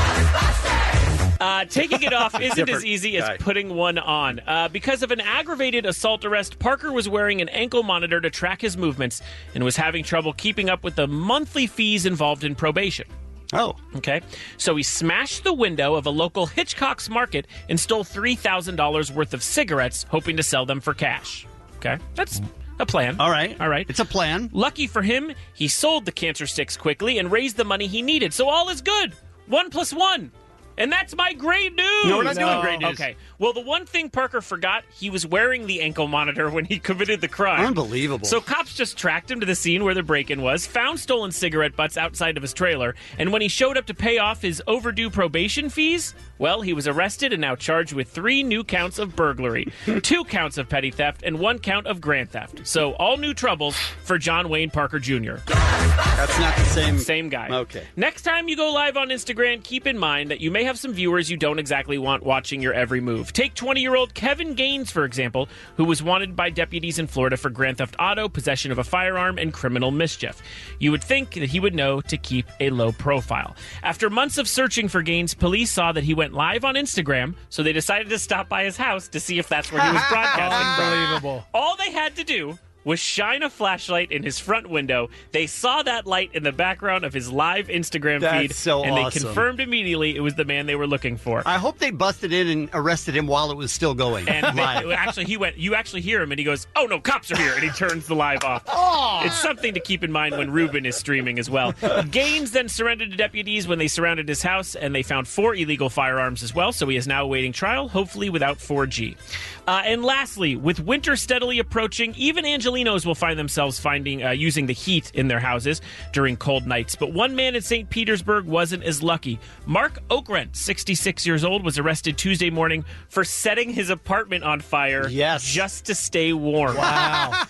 Taking it off isn't as easy as putting one on. Because of an aggravated assault arrest, Parker was wearing an ankle monitor to track his movements and was having trouble keeping up with the monthly fees involved in probation. Oh. Okay. So he smashed the window of a local Hitchcock's Market and stole $3,000 worth of cigarettes, hoping to sell them for cash. Okay. That's a plan. All right. All right. It's a plan. Lucky for him, he sold the cancer sticks quickly and raised the money he needed. So all is good. 1 + 1. And that's my great news. No, we're not doing great news. Okay. Well, the one thing Parker forgot, he was wearing the ankle monitor when he committed the crime. Unbelievable. So cops just tracked him to the scene where the break-in was, found stolen cigarette butts outside of his trailer, and when he showed up to pay off his overdue probation fees, well, he was arrested and now charged with 3 new counts of burglary, 2 counts of petty theft, and 1 count of grand theft. So all new troubles for John Wayne Parker Jr. That's not the same. Same guy. Okay. Next time you go live on Instagram, keep in mind that you may have some viewers you don't exactly want watching your every move. Take 20-year-old Kevin Gaines, for example, who was wanted by deputies in Florida for grand theft auto, possession of a firearm, and criminal mischief. You would think that he would know to keep a low profile. After months of searching for Gaines, police saw that he went live on Instagram, so they decided to stop by his house to see if that's where he was broadcasting from. Unbelievable. All they had to do was shine a flashlight in his front window. They saw that light in the background of his live Instagram feed, That's so and awesome. they confirmed immediately it was the man they were looking for. I hope they busted in and arrested him while it was still going. And live. actually, you actually hear him, and he goes, "Oh no, cops are here!" And he turns the live off. It's something to keep in mind when Ruben is streaming as well. Gaines then surrendered to deputies when they surrounded his house, and they found 4 illegal firearms as well. So he is now awaiting trial, hopefully without 4G. And lastly, with winter steadily approaching, even Angelinos will find themselves using the heat in their houses during cold nights. But one man in St. Petersburg wasn't as lucky. Mark Okrent, 66 years old, was arrested Tuesday morning for setting his apartment on fire just to stay warm. Wow.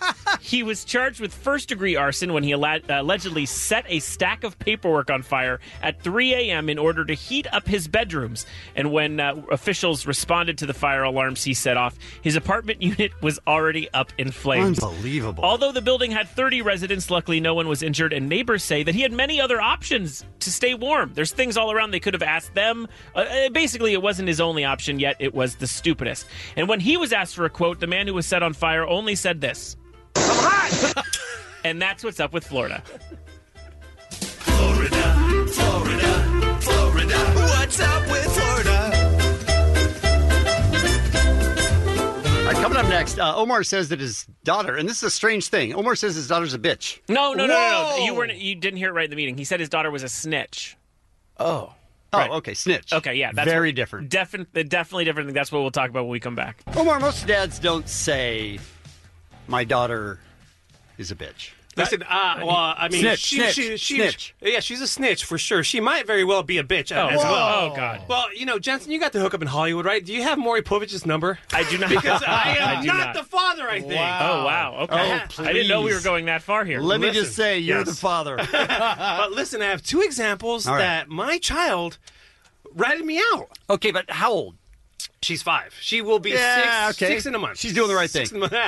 He was charged with first-degree arson when he allegedly set a stack of paperwork on fire at 3 a.m. in order to heat up his bedrooms. And when officials responded to the fire alarms he set off, his apartment unit was already up in flames. Unbelievable. Although the building had 30 residents, luckily no one was injured, and neighbors say that he had many other options to stay warm. There's things all around they could have asked them. Basically, it wasn't his only option, yet it was the stupidest. And when he was asked for a quote, the man who was set on fire only said this: "I'm hot!" And that's what's up with Florida. Florida, Florida, Florida. What's up with Florida? All right, coming up next, Omar says that his daughter, and this is a strange thing, Omar says his daughter's a bitch. No. You didn't hear it right in the meeting. He said his daughter was a snitch. Oh. Right. Oh, okay, snitch. Okay, yeah. That's very different. Definitely different. That's what we'll talk about when we come back. Omar, most dads don't say, my daughter is a bitch. Listen, I mean, snitch. Yeah, she's a snitch for sure. She might very well be a bitch as well. Oh, God. Well, Jensen, you got the hookup in Hollywood, right? Do you have Maury Povich's number? I do not. Because I am do not the father, I think. Wow. Oh, wow. Okay. I didn't know we were going that far here. Let me just say, you're the father. But listen, I have two examples that my child ratted me out. Okay, but how old? She's 5. She will be 6 in a month. She's doing the right thing.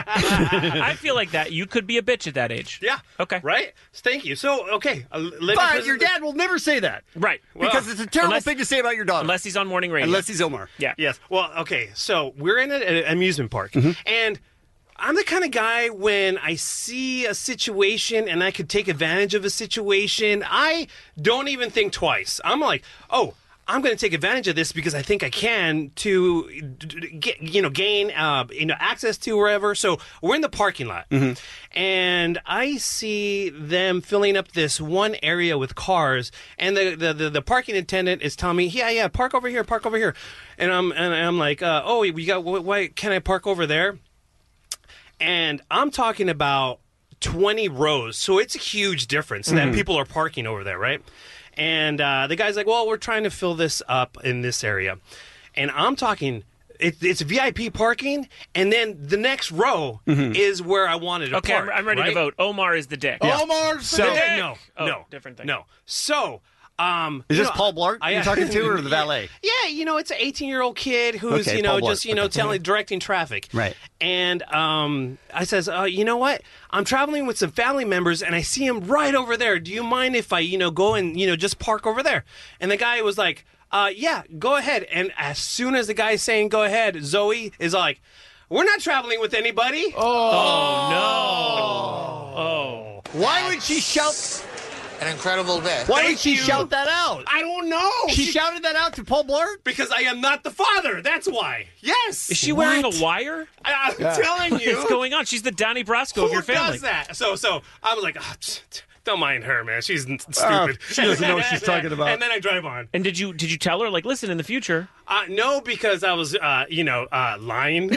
I feel like that. You could be a bitch at that age. Yeah. Okay. Right? Thank you. So, okay. But your dad will never say that. Right. Because it's a terrible thing to say about your daughter. Unless he's on morning radio. Unless he's Omar. Yeah. Yes. Well, okay. So, we're in an amusement park. And I'm the kind of guy, when I see a situation and I could take advantage of a situation, I don't even think twice. I'm like, oh, I'm going to take advantage of this because I think I can to gain access to wherever. So we're in the parking lot, and I see them filling up this one area with cars, and the parking attendant is telling me, yeah, park over here, and I'm like, why can't I park over there? And I'm talking about 20 rows, so it's a huge difference that people are parking over there, right? And the guy's like, well, we're trying to fill this up in this area. And I'm talking, it's VIP parking, and then the next row is where I wanted to park. Okay, I'm ready to vote. Omar is the dick. Yeah. Omar's the dick! No. Different thing. No. So... is this Paul Blart you're talking to, or the valet? Yeah, it's an 18-year-old kid who's, directing traffic. Right. And I says, you know what? I'm traveling with some family members, and I see him right over there. Do you mind if I, go and, just park over there? And the guy was like, yeah, go ahead. And as soon as the guy's saying go ahead, Zoe is like, we're not traveling with anybody. Oh no. Oh. Why would she shout... An incredible bit. Why did she shout that out? I don't know. She shouted that out to Paul Blart? Because I am not the father. That's why. Yes. Is she wearing a wire? I'm telling you. What's going on? She's the Donnie Brasco of your family. Who does that? So I was like, don't mind her, man. She's stupid. She doesn't know what she's talking about. And then I drive on. And did you tell her, like, listen, in the future? No, because I was, lying.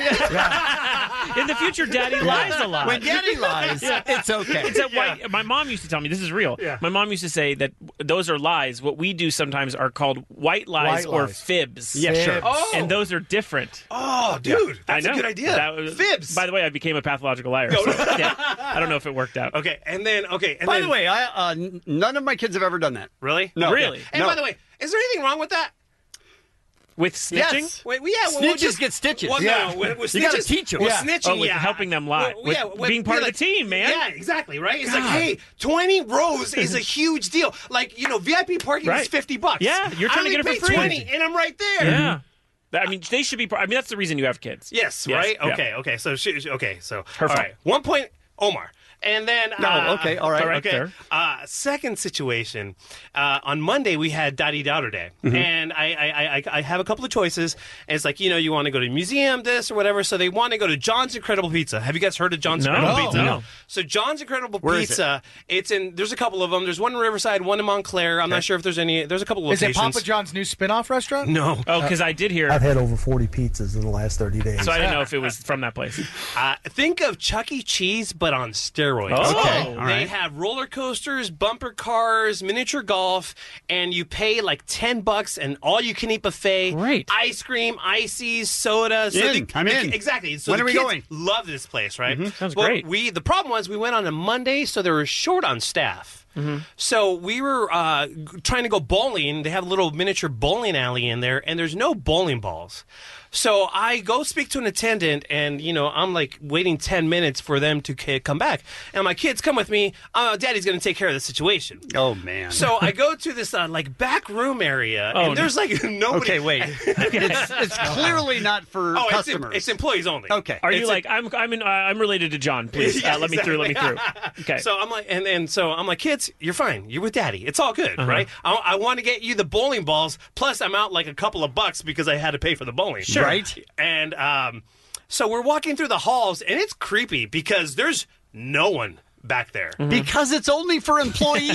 In the future, Daddy lies a lot. When Daddy lies, it's okay. It's my mom used to tell me, this is real. Yeah. My mom used to say that those are lies. What we do sometimes are called white lies or fibs. Yeah, sure. Oh. And those are different. Oh, dude. That's a good idea. Fibs. By the way, I became a pathological liar. So, I don't know if it worked out. Okay, and then, By the way, none of my kids have ever done that. Really? No. Really? And by the way, is there anything wrong with that? With snitching? Yes. Snitches get stitches. Well, no, with snitches, you got to teach them. With snitching, with helping them lie. With being part of the team, man. Yeah, exactly, right? It's like, hey, 20 rows is a huge deal. Like, VIP parking is $50. Yeah, you're trying to get it for free. 20, and I'm right there. Yeah. I mean, they should be. That's the reason you have kids. Yes, right? Yeah. Okay. So, Her all right. 1 point, Omar. And then... okay, all right. Okay. Second situation. On Monday, we had Daddy Daughter Day. And I have a couple of choices. And it's like, you want to go to a museum, this or whatever. So they want to go to John's Incredible Pizza. Have you guys heard of John's Incredible Pizza? No. So John's Incredible Where Pizza, there's a couple of them. There's one in Riverside, one in Montclair. I'm not sure if there's any. There's a couple of locations. Is it Papa John's new spin-off restaurant? No. Oh, because I did hear... I've had over 40 pizzas in the last 30 days. So I didn't know if it was from that place. Think of Chuck E. Cheese, but on steroids. steroids. Oh. Okay, all They right. have roller coasters, bumper cars, miniature golf, and you pay like $10 and all you can eat buffet. Great. Ice cream, ices, soda. I'm in. Exactly. So When the are we kids going? love this place, right? Sounds Well, great. The problem was we went on a Monday, so they were short on staff. So we were trying to go bowling. They have a little miniature bowling alley in there, and there's no bowling balls. So I go speak to an attendant, and, I'm like waiting 10 minutes for them to come back. And my kids, come with me. Daddy's going to take care of the situation. Oh, man. So I go to this back room area, and there's nobody. Okay, wait. It's clearly not for customers. It's employees only. Okay. Are you like, I'm related to John, please? Yeah, let me through. Okay. So I'm like, so I'm like, kids, you're fine. You're with Daddy. It's all good, right? I want to get you the bowling balls. Plus, I'm out like a couple of bucks because I had to pay for the bowling. Sure. Right. And so we're walking through the halls, and it's creepy because there's no one back there. Because it's only for employees.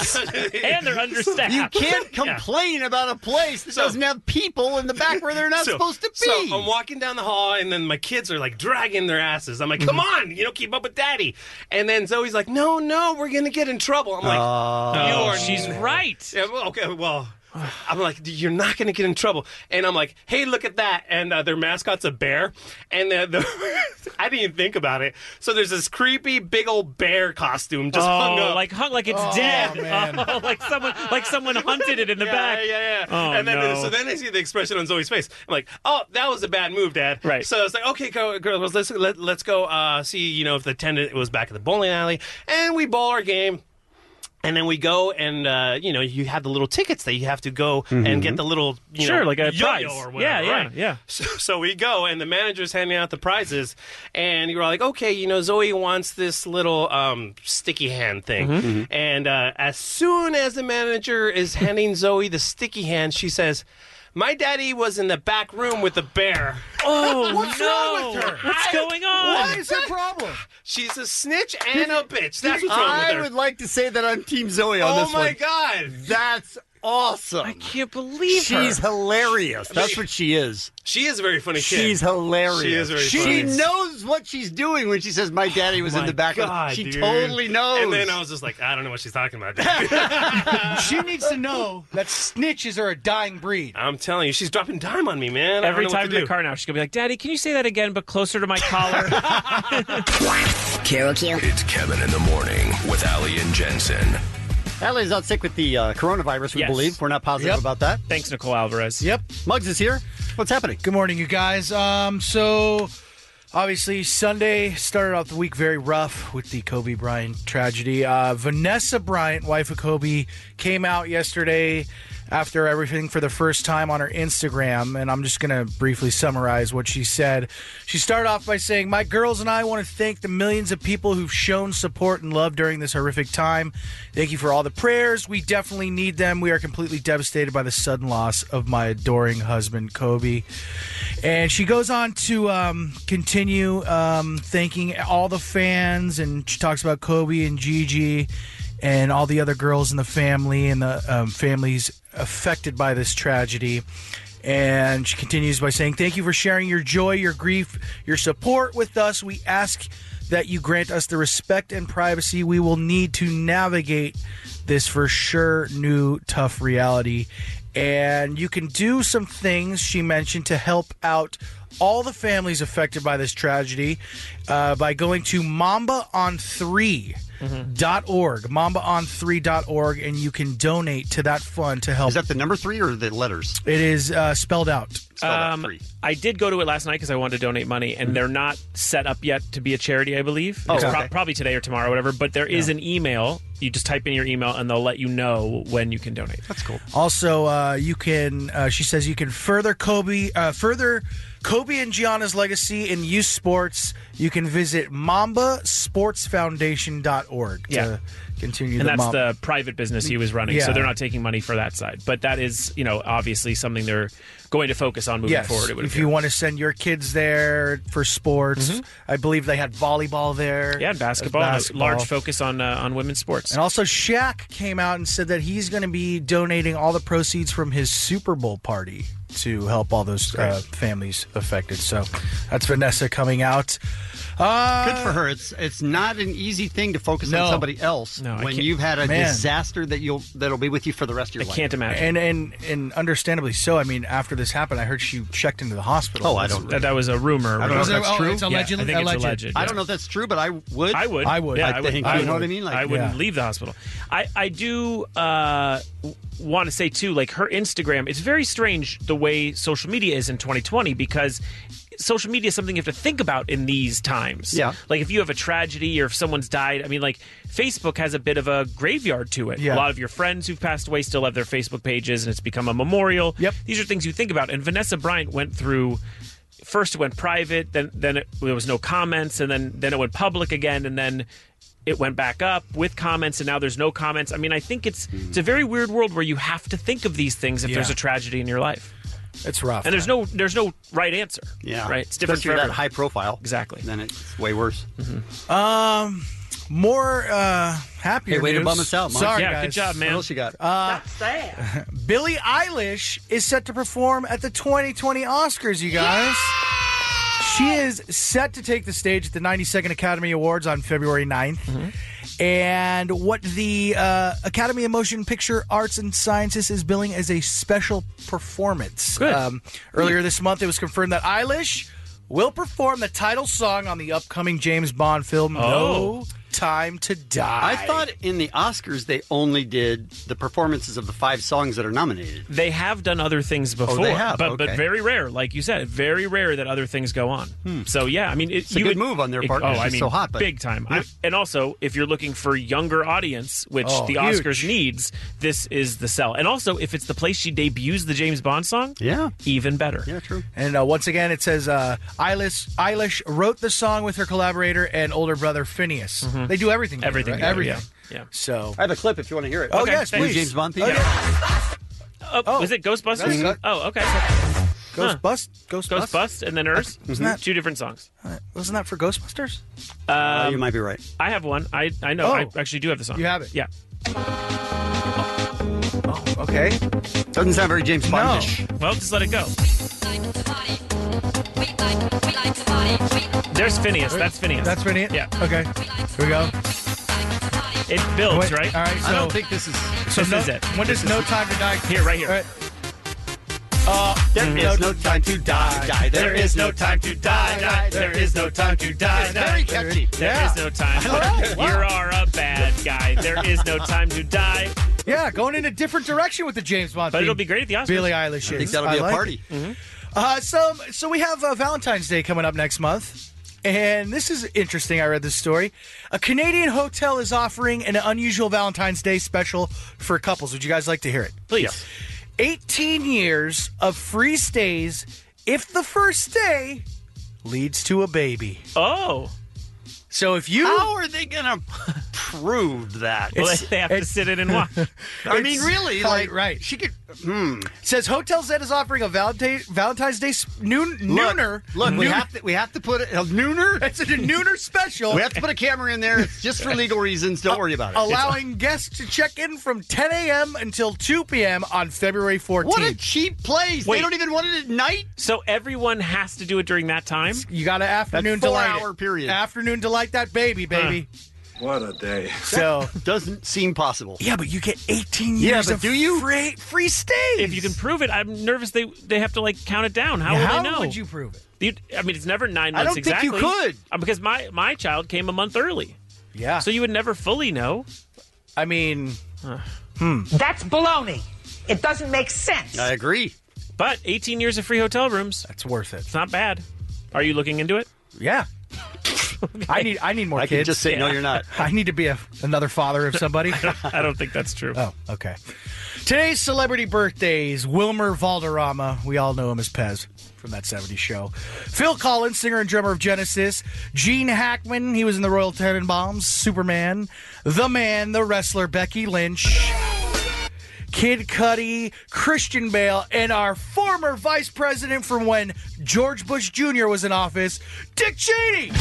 And they're understaffed. You can't complain about a place that doesn't have people in the back where they're not supposed to be. So I'm walking down the hall, and then my kids are like dragging their asses. I'm like, come on, keep up with Daddy. And then Zoe's like, no, we're going to get in trouble. I'm like, she's right. Yeah, well, I'm like, you're not going to get in trouble. And I'm like, hey, look at that. And their mascot's a bear. And I didn't even think about it. So there's this creepy big old bear costume just hung up. like it's dead. Man. like someone hunted it in the back. Yeah. Oh, and then no. so then I see the expression on Zoe's face. I'm like, oh, that was a bad move, Dad. Right. So I was like, okay, girls, let's go see if the attendant was back at the bowling alley. And we bowl our game. And then we go and, you have the little tickets that you have to go and get the little, Sure, like a yo-yo prize. or whatever. Yeah. Right? So we go, and the manager's handing out the prizes. And you're like, okay, Zoe wants this little sticky hand thing. And as soon as the manager is handing Zoe the sticky hand, she says, my daddy was in the back room with the bear. Oh, What's wrong with her? What's going on? What is her problem? She's a snitch and a bitch. That's what's wrong with her. I would like to say that I'm Team Zoe on this one. Oh, my God. That's awesome. I can't believe her. She's hilarious. That's what she is. She is a very funny kid. She's hilarious. She is very She funny. knows what she's doing when she says, my daddy was in the back. God, she dude. totally knows. And then I was just like, I don't know what she's talking about. She needs to know that snitches are a dying breed. I'm telling you, she's dropping dime on me, man. Every I don't know time what in to the car now, she's going to be like, Daddy, can you say that again, but closer to my collar? Carol Q. It's Kevin in the Morning with Ali and Jensen. Allie's out sick with the coronavirus, we Yes. believe. We're not positive Yep. about that. Thanks, Nicole Alvarez. Yep. Muggs is here. What's happening? Good morning, you guys. So obviously Sunday started off the week very rough with the Kobe Bryant tragedy. Vanessa Bryant, wife of Kobe, came out yesterday after everything for the first time on her Instagram, and I'm just going to briefly summarize what she said. She started off by saying, my girls and I want to thank the millions of people who've shown support and love during this horrific time. Thank you for all the prayers. We definitely need them. We are completely devastated by the sudden loss of my adoring husband, Kobe. And she goes on to continue thanking all the fans, and she talks about Kobe and Gigi and all the other girls in the family and the families affected by this tragedy. And she continues by saying, thank you for sharing your joy, your grief, your support with us. We ask that you grant us the respect and privacy we will need to navigate this for sure new tough reality. And you can do some things, she mentioned, to help out all the families affected by this tragedy by going to MambaOn3.org, MambaOn3.org, and you can donate to that fund to help. Is that the number 3 or the letters? It is spelled out. I did go to it last night because I wanted to donate money, and they're not set up yet to be a charity, I believe. Oh, It's okay. probably today or tomorrow or whatever, but there is an email. You just type in your email, and they'll let you know when you can donate. That's cool. Also, you can. She says you can further Kobe and Gianna's legacy in youth sports. You can visit MambaSportsFoundation.org to continue. And the that's the private business he was running, so they're not taking money for that side. But that is, obviously something they're going to focus on moving forward. It would if appear. you want to send your kids there for sports, I believe they had volleyball there. Yeah, and basketball. And a large focus on women's sports. And also, Shaq came out and said that he's going to be donating all the proceeds from his Super Bowl party. to help all those families affected. So that's Vanessa coming out. Good for her. It's not an easy thing to focus on somebody else when you've had a disaster that'll be with you for the rest of your life. I can't imagine. And understandably so. I mean, after this happened, I heard she checked into the hospital. Oh, I don't. That was a rumor. I don't know if that's true. It's allegedly. I think it's alleged. I don't know if that's true, but I would. I would. Yeah, I would. You know what I mean? Like, I wouldn't leave the hospital. I do want to say too, like her Instagram. It's very strange the way social media is in 2020 because social media is something you have to think about in these times. Yeah. Like if you have a tragedy or if someone's died, I mean, like Facebook has a bit of a graveyard to it. Yeah. A lot of your friends who've passed away still have their Facebook pages and it's become a memorial. Yep. These are things you think about. And Vanessa Bryant went through, first it went private, then there was no comments, and then it went public again, and then it went back up with comments, and now there's no comments. I mean, I think it's a very weird world where you have to think of these things if there's a tragedy in your life. It's rough. And there's no right answer. Yeah. Right? It's different Especially for that everyone. high profile. Exactly. Then it's way worse. More happier Hey, way to news. bum us out, Mark. Sorry, Yeah, guys. good job, man. What else you got? That's sad. Billie Eilish is set to perform at the 2020 Oscars, you guys. She is set to take the stage at the 92nd Academy Awards on February 9th. And what the Academy of Motion Picture Arts and Sciences is billing as a special performance. Good. Earlier this month, it was confirmed that Eilish will perform the title song on the upcoming James Bond film, No Time to Die. I thought in the Oscars they only did the performances of the 5 songs that are nominated. They have done other things before, they have? but Okay. very rare, like you said, very rare that other things go on. So yeah, I mean, It's a good move on their part. Oh, It's I just mean, so hot, but big time. Yeah. And also, if you're looking for younger audience, which the Oscars needs, this is the sell. And also, if it's the place she debuts the James Bond song, even better. Yeah, true. And once again, it says Eilish wrote the song with her collaborator and older brother Phineas. They do everything together, Everything right? together, Everything. yeah. So I have a clip if you want to hear it. Oh, Okay, yes, thanks. please. James Bond theme. Oh, yeah. Was it Ghostbusters? That's- Oh, okay. Ghostbust, and then Earth. Wasn't that- 2 different songs. Wasn't that for Ghostbusters? You might be right. I have one. I know. Oh. I actually do have the song. You have it? Yeah. Okay. Doesn't sound very James Bondish. Well, just let it go. There's Phineas. That's Phineas. That's Phineas? Yeah. Okay. Here we go. It builds, Wait, right? All right, so, I don't think this is. so this no, is it. When does No Time to Die? Here, right here. All right. There is no time to die. There is no time to die. There is no time to die. It's very catchy. There is no time. You are a bad guy. There is no time to die. Yeah, going in a different direction with the James Bond But theme. it'll be great at the Oscars. Billie Eilish is. I think that'll be a like party. it. So we have Valentine's Day coming up next month. And this is interesting. I read this story. A Canadian hotel is offering an unusual Valentine's Day special for couples. Would you guys like to hear it? Please. 18 years of free stays if the first stay leads to a baby. Oh. So if you... How are they going to prove that? Well, they have to sit in and watch. I mean, really? Like, right. She could. Says Hotel Z is offering a Valentine's Day nooner. Look, we have to put a nooner. It's a nooner special. We have to put a camera in there. It's just for legal reasons. Don't worry about it. Allowing guests to check in from 10 a.m. until 2 p.m. on February 14th. What a cheap place. Wait. They don't even want it at night. So everyone has to do it during that time? You got an afternoon That delight. 4-hour period. Afternoon delight that baby, baby. What a day. So doesn't seem possible. Yeah, but you get 18 Yeah, years but of do you? free stays. If you can prove it, I'm nervous they have to like count it down. How will How they know? would you prove it? I mean, it's never 9 months I don't exactly. think you could. Because my child came a month early. Yeah. So you would never fully know. I mean, That's baloney. It doesn't make sense. I agree. But 18 years of free hotel rooms. That's worth it. It's not bad. Are you looking into it? Yeah. I need more I kids. can just say, no, you're not. I need to be another father of somebody. I don't think that's true. Oh, okay. Today's celebrity birthdays: Wilmer Valderrama. We all know him as Pez from that 70s show. Phil Collins, singer and drummer of Genesis. Gene Hackman, he was in the Royal Tenenbaums. Superman. The Man, the wrestler Becky Lynch. Kid Cudi, Christian Bale, and our former vice president from when George Bush Jr. was in office, Dick Cheney.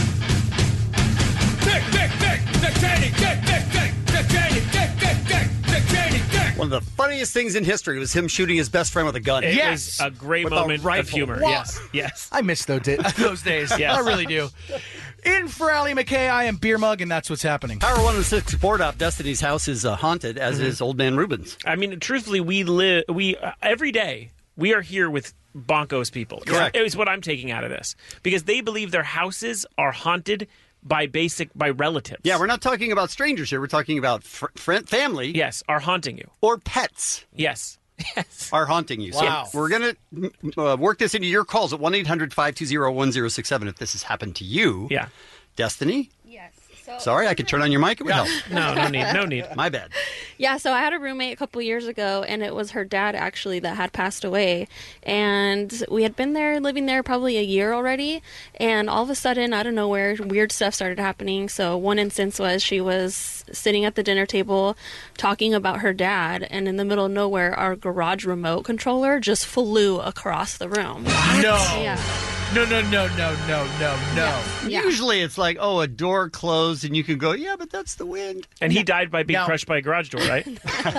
Dick Cheney, Dick Cheney, Dick Cheney, Dick Cheney, Dick Cheney, Dick. One of the funniest things in history was him shooting his best friend with a gun. It was a great With moment of rifle. humor. Wow. Yes. I miss those days. Yes. I really do. In for Allie McKay, I am Beer Mug, and that's what's happening. Power 106 Sport Op. Destiny's house is haunted, as is Old Man Ruben's. I mean, truthfully, we every day we are here with bonkos people. Correct. It was what I'm taking out of this because they believe their houses are haunted by relatives. Yeah, we're not talking about strangers here. We're talking about family. Yes, are haunting you. Or pets. Yes. Are haunting you. Wow. So we're going to work this into your calls at 1-800-520-1067 if this has happened to you. Yeah. Destiny? Yes. Sorry, I could turn on your mic. It would help. No need. My bad. Yeah, so I had a roommate a couple years ago, and it was her dad, actually, that had passed away. And we had been living there probably a year already. And all of a sudden, out of nowhere, weird stuff started happening. So one instance was she was sitting at the dinner table talking about her dad, and in the middle of nowhere, our garage remote controller just flew across the room. No. Yeah. No. Yeah. Usually it's like, a door closed and you can go, yeah, but that's the wind. And he died by being crushed by a garage door, right?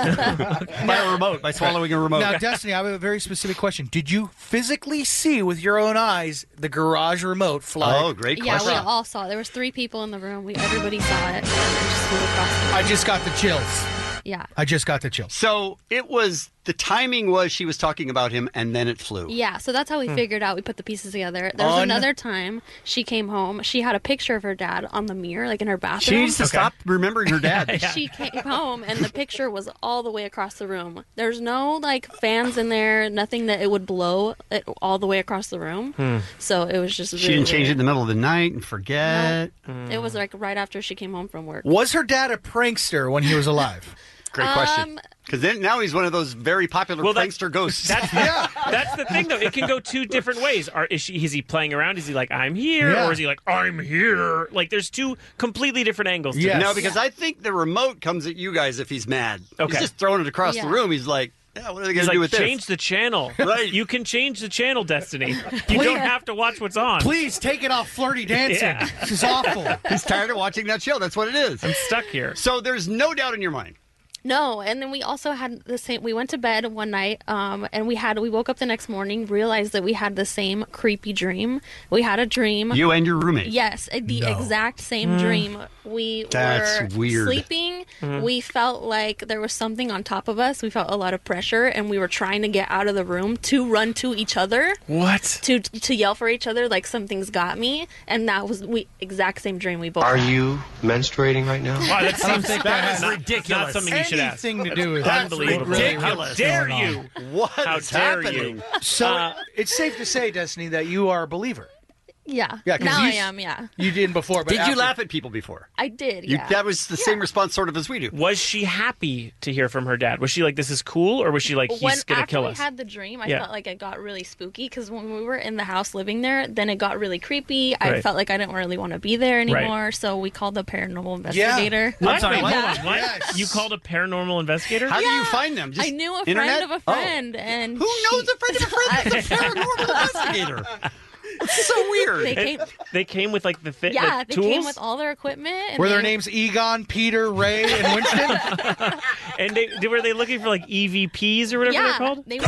By a remote, by swallowing a remote. Now, Destiny, I have a very specific question. Did you physically see with your own eyes the garage remote fly? Oh, great Yeah, question. we all saw it. There was 3 people in the room. Everybody saw it. And it just flew across the room. I just got the chills. Yeah. I just got the chills. So the timing was she was talking about him and then it flew. Yeah, so that's how we figured out. We put the pieces together. There was another time she came home. She had a picture of her dad on the mirror, like in her bathroom. She needs to stop remembering her dad. She came home, and the picture was all the way across the room. There's no, fans in there, nothing that it would blow it all the way across the room. So it was just really She didn't change it weird. in the middle of the night and forget. It was, right after she came home from work. Was her dad a prankster when he was alive? Great question. Because now he's one of those very popular prankster ghosts. That's the thing, though. It can go 2 different ways. Is he playing around? Is he like, I'm here? Yeah. Or is he like, I'm here? There's 2 completely different angles to No, this. because I think the remote comes at you guys if he's mad. Okay. He's just throwing it across the room. He's like, what are they going to do with this? Change the channel. Right. You can change the channel, Destiny. You don't have to watch what's on. Please take it off Flirty Dancing. Yeah. This is awful. He's tired of watching that show. That's what it is. I'm stuck here. So there's no doubt in your mind. No, and then we also had the same. We went to bed one night, and we woke up the next morning, realized that we had the same creepy dream. We had a dream. You and your roommate. Yes, the exact same dream. We That's were weird. sleeping. We felt like there was something on top of us. We felt a lot of pressure, and we were trying to get out of the room to run to each other. What? To yell for each other, like something's got me, and that was exact same dream we both. Are had. you menstruating right now? Wow, that seems that is not ridiculous. Not something you should ask. Anything to do with That's unbelievable. ridiculous. How dare you? What How is dare happening? you? So it's safe to say, Destiny, that you are a believer. Yeah. Yeah, 'cause Now you- I am. Yeah. You didn't before, but Did you after- laugh at people before? I did. Yeah. That was the same response sort of as we do. Was she happy to hear from her dad? Was she like, this is cool? Or was she like, he's going to kill us? After we had the dream, I Yeah. felt like it got really spooky because when we were in the house living there, then it got really creepy. I Right. felt like I didn't really want to be there anymore, Right. so we called the paranormal investigator. What? I'm sorry, Wait, what? hold on. What? Yes. You called a paranormal investigator? How do you find them? Just I knew a internet? friend of a friend, and Who knows a friend of a friend that's a paranormal investigator? It's so weird. They came, came with like the they tools? came with all their equipment. And Were they, their names Egon, Peter, Ray, and Winston? And were they looking for like EVPs or whatever they're Yeah, called? they were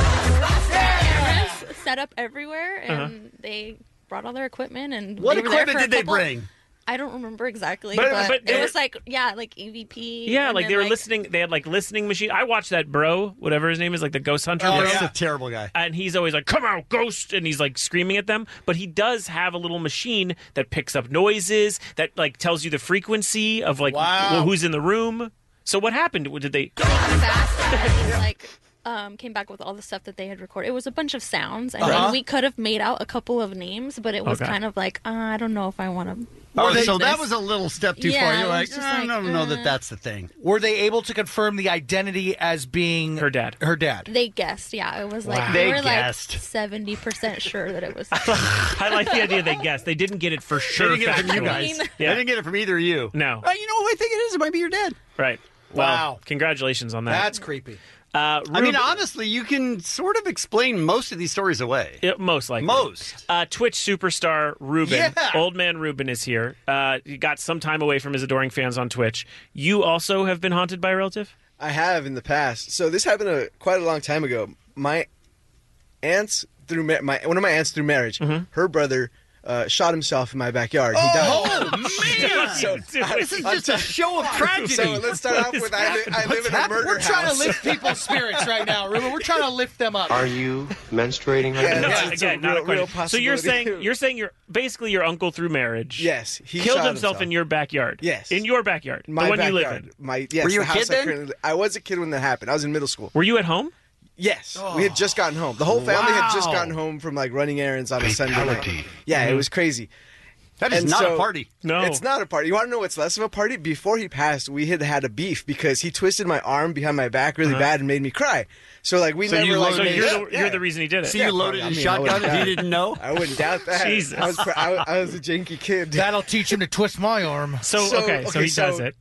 cameras set up everywhere, and Uh-huh. they brought all their equipment. And What they were there equipment for a did they couple- bring? I don't remember exactly, But but, it it was was like like EVP. Yeah, and like then, they were listening. They had like listening machine. I watched that bro, whatever his name is, like the ghost hunter. Oh, bro. that's a terrible guy. And he's always like, "Come out, ghost!" And he's like screaming at them. But he does have a little machine that picks up noises that like tells you the frequency of like who's in the room. So what happened? Did they? came back and, like came back with all the stuff that they had recorded. It was a bunch of sounds, and Uh-huh. then we could have made out a couple of names, but it was Okay. kind of like I don't know if I want to. So that was a little step too Yeah, far. it You're was like, just I like, don't know that that's the thing. Were they able to confirm the identity as being her dad? Her dad. They guessed, yeah. It was like Wow. they They were guessed. like 70% sure that it was. I like the idea they guessed. They didn't get it for sure. They didn't get it from you factually. guys. Yeah. They didn't get it from either of you. No. You know what I think it is? It might be your dad. Right. Well, Wow. Congratulations on that. That's creepy. I mean, Ruben- honestly, you can sort of explain most of these stories away. Yeah, most likely. Most. Twitch superstar Ruben, Yeah. Old Man Ruben is here. He got some time away from his adoring fans on Twitch. You also have been haunted by a relative? I have in the past. So this happened quite a long time ago. My aunts through one of my aunts through marriage, her brother shot himself in my backyard. He died. Oh, man! So, this is just a show of tragedy. So let's start off with I live in a murder We're trying house. to lift people's spirits right now, Ruben. We're trying to lift them up. Are you menstruating right now? Yeah, it's a Again, not a real question. So you're saying basically your uncle through marriage. Yes, he killed shot himself in your backyard. Yes, in your backyard, my the one backyard. you live in. Yes, Were you the a house kid then? I was a kid when that happened. I was in middle school. Were you at home? Yes, we had just gotten home. The whole family had just gotten home from like running errands on a Sunday night. Yeah, it was crazy. That is not a party. No, it's not a party. You want to know what's less of a party? Before he passed, we had a beef because he twisted my arm behind my back really bad and made me cry. So like we never like. So you're the reason he did it. So you loaded his shotgun and he didn't know? I wouldn't doubt that. Jesus. I was a janky kid. That'll teach him to twist my arm. So he does it.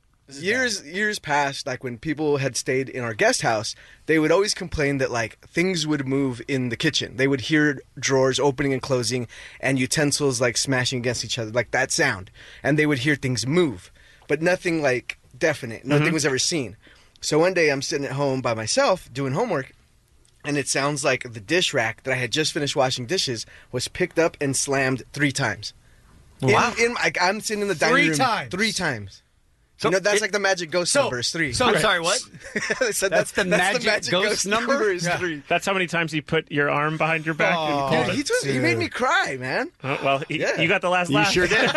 Years past, like when people had stayed in our guest house, they would always complain that like things would move in the kitchen. They would hear drawers opening and closing and utensils like smashing against each other, like that sound. And they would hear things move, but nothing like definite. Nothing was ever seen. So one day I'm sitting at home by myself doing homework, and it sounds like the dish rack that I had just finished washing dishes was picked up and slammed 3 times. Wow. I'm sitting in the dining room 3 times. So that's like the magic ghost number is 3. I'm sorry, what? That's the magic ghost number? Is 3. That's how many times he put your arm behind your back. He made me cry, man. You got the last laugh. You sure did.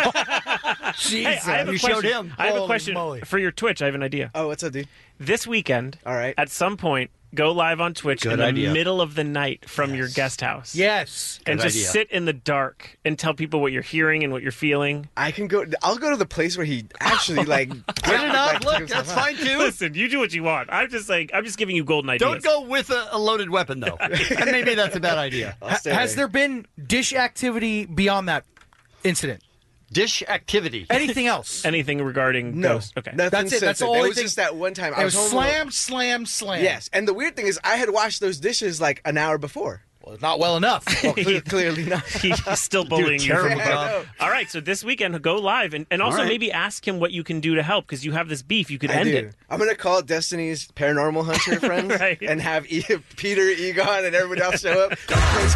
Hey, I have a you question. showed him. I have a question for your Twitch. I have an idea. Oh, what's up, dude? This weekend, all right, at some point, go live on Twitch in the middle of the night from your guest house. Yes. And just sit in the dark and tell people what you're hearing and what you're feeling. I'll go to the place where he actually like Good enough. Look, that's fine too. Listen, you do what you want. I'm just giving you golden ideas. Don't go with a loaded weapon though. And maybe that's a bad idea. Has there been dish activity beyond that incident? Dish activity. Anything else? Anything regarding ghosts? Okay. That's it. That's all. It was just that one time. It was slam. Yes, and the weird thing is, I had washed those dishes like an hour before. Well, not well enough. Well, clearly not. He's still bullying you from above. All right, so this weekend, go live and also maybe ask him what you can do to help because you have this beef. You could end it. I'm going to call Destiny's Paranormal Hunter friends and have Peter, Egon, and everybody else show up.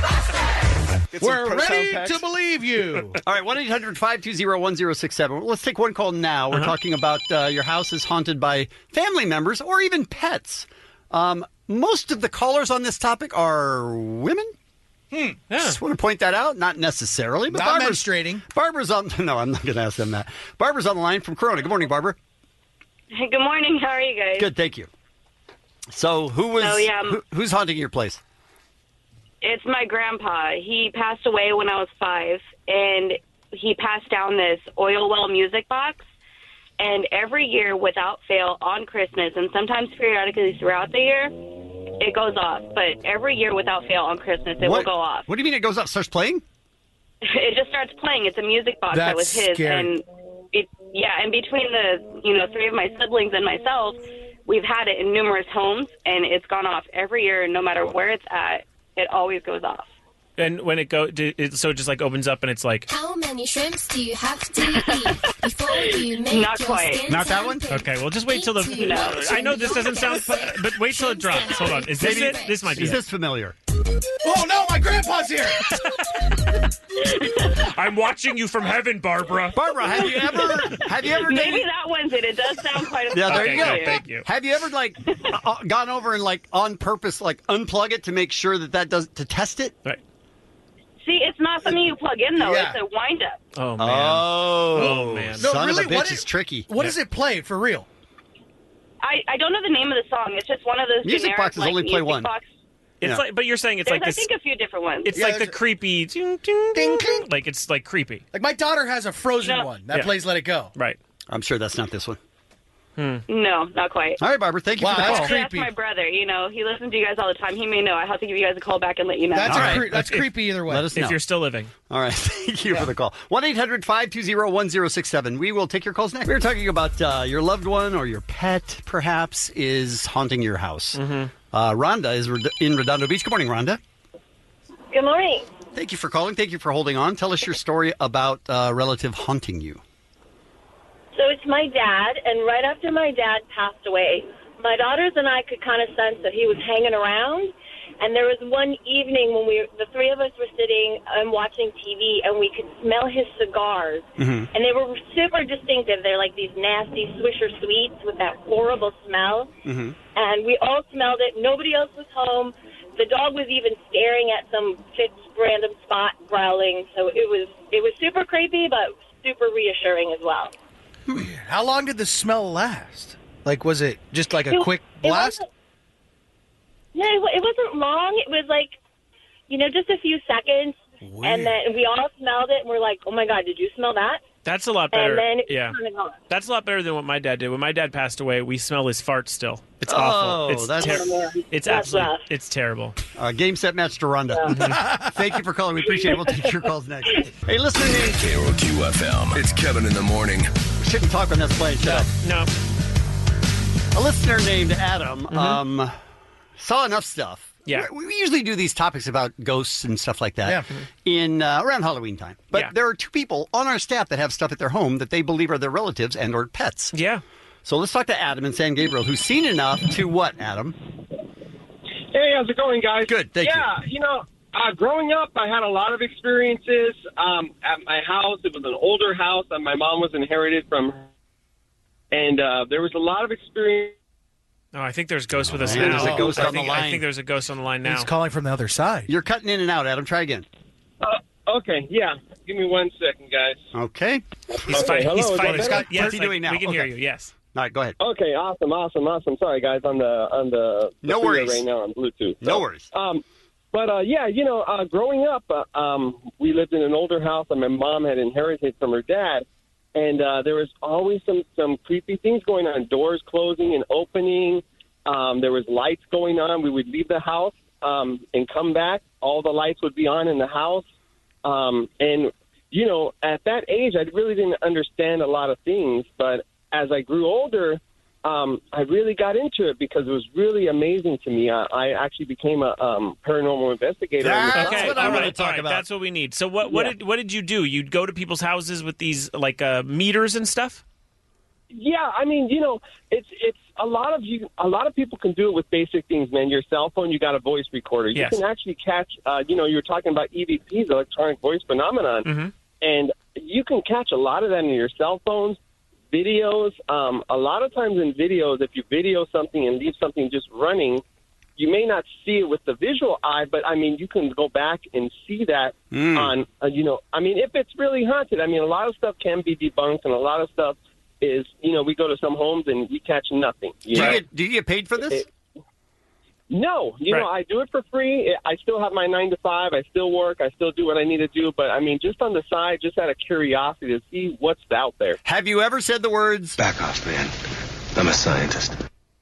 We're ready to believe you. All right, 1-800-520-1067. Let's take one call now. We're talking about your house is haunted by family members or even pets. Most of the callers on this topic are women. Just want to point that out. Not necessarily, but not menstruating. Barbara's on. No, I'm not going to ask them that. Barbara's on the line from Corona. Good morning, Barbara. Hey, good morning. How are you guys? Good, thank you. So, who's haunting your place? It's my grandpa. He passed away when I was 5, and he passed down this oil well music box. And every year, without fail, on Christmas, and sometimes periodically throughout the year, it goes off. But every year, without fail, on Christmas, it will go off. What do you mean it goes off? Starts playing? It just starts playing. It's a music box that was his. Scary. And between the 3 of my siblings and myself, we've had it in numerous homes, and it's gone off every year, no matter where it's at. It always goes off. And when it so it just like opens up and it's like. How many shrimps do you have to eat before you make Not quite. Not that one? Okay, well, just wait till the. I know this doesn't sound, but wait till it drops. Hold on, is this it? This might be. Is this familiar? Oh no, my grandpa's here! I'm watching you from heaven, Barbara. Barbara, have you ever? Maybe that one's it. It does sound quite. Yeah, there you go. Thank you. Have you ever gone over and on purpose unplug it to make sure that does to test it? Right. See, it's not something you plug in though. Yeah. It's a wind up. Oh man. Oh man. No, Son really, of a bitch is tricky. What does it play for real? I don't know the name of the song. It's just one of those Music generic, boxes only play music one. Box. It's like, but you're saying it's There's, like this. I think a few different ones. It's like the creepy, ding, ding, ding, ding. Like it's like creepy. Like my daughter has a Frozen one that plays "Let It Go." Right. I'm sure that's not this one. No, not quite. All right, Barbara. Thank you for the call. That's my brother. He listens to you guys all the time. He may know. I have to give you guys a call back and let you know. That's creepy either way. Let us know. If you're still living. All right. Thank you for the call. 1-800-520-1067. We will take your calls next. We were talking about your loved one or your pet, perhaps, is haunting your house. Rhonda is in Redondo Beach. Good morning, Rhonda. Good morning. Thank you for calling. Thank you for holding on. Tell us your story about a relative haunting you. So it's my dad, and right after my dad passed away, my daughters and I could kind of sense that he was hanging around. And there was one evening when the three of us were sitting and watching TV, and we could smell his cigars. Mm-hmm. And they were super distinctive. They're like these nasty Swisher Sweets with that horrible smell. Mm-hmm. And we all smelled it. Nobody else was home. The dog was even staring at some fixed random spot, growling. So it was super creepy, but super reassuring as well. How long did the smell last? Like, was it just like a quick blast? No, it wasn't long. It was like, just a few seconds. Weird. And then we all smelled it, and we're like, oh, my God, did you smell that? That's a lot better. And then it yeah. was kind of gone. That's a lot better than what my dad did. When my dad passed away, we smell his farts still. It's awful. It's it's That's absolutely rough. it's terrible. Game, set, match, Deronda. Thank you for calling. We appreciate it. We'll take your calls next. Hey, listener named KROQ-FM. It's Kevin in the Morning. We shouldn't talk when that's playing. Shut up. No. A listener named Adam saw enough stuff. Yeah. We usually do these topics about ghosts and stuff like that in around Halloween time. But there are two people on our staff that have stuff at their home that they believe are their relatives and or pets. Yeah. So let's talk to Adam in San Gabriel, who's seen enough to what, Adam? Hey, how's it going, guys? Good, thank you. Yeah, growing up, I had a lot of experiences at my house. It was an older house that my mom was inherited from her. And there was a lot of experience. Oh, I think there's ghosts with us Yeah, now. there's a ghost on the I line. think there's a ghost on the line now. He's calling from the other side. You're cutting in and out, Adam. Try again. Okay, yeah. Give me 1 second, guys. Okay. He's fighting. He's fighting. Yes, What's he doing now? We can hear you. Yes. All right, go ahead. Okay, awesome. Sorry, guys, on the No freeway worries. right now on Bluetooth. No worries. Growing up, we lived in an older house that my mom had inherited from her dad, and there was always some creepy things going on, doors closing and opening. There was lights going on. We would leave the house and come back. All the lights would be on in the house. At that age, I really didn't understand a lot of things. But as I grew older, I really got into it because it was really amazing to me. I actually became a paranormal investigator. Okay, all right. That's what we need. So what did you do? You'd go to people's houses with these meters and stuff? Yeah, I mean, it's a lot of people can do it with basic things, man. Your cell phone, you got a voice recorder. You can actually catch, you were talking about EVPs, electronic voice phenomenon, and you can catch a lot of that in your cell phones, videos. A lot of times in videos, if you video something and leave something just running, you may not see it with the visual eye, but, I mean, you can go back and see that on, if it's really haunted. I mean, a lot of stuff can be debunked, and a lot of stuff is, we go to some homes and we catch nothing. Do you get paid for this? No. I do it for free. I still have my 9 to 5. I still work. I still do what I need to do. But, I mean, just on the side, just out of curiosity to see what's out there. Have you ever said the words, "Back off, man. I'm a scientist"?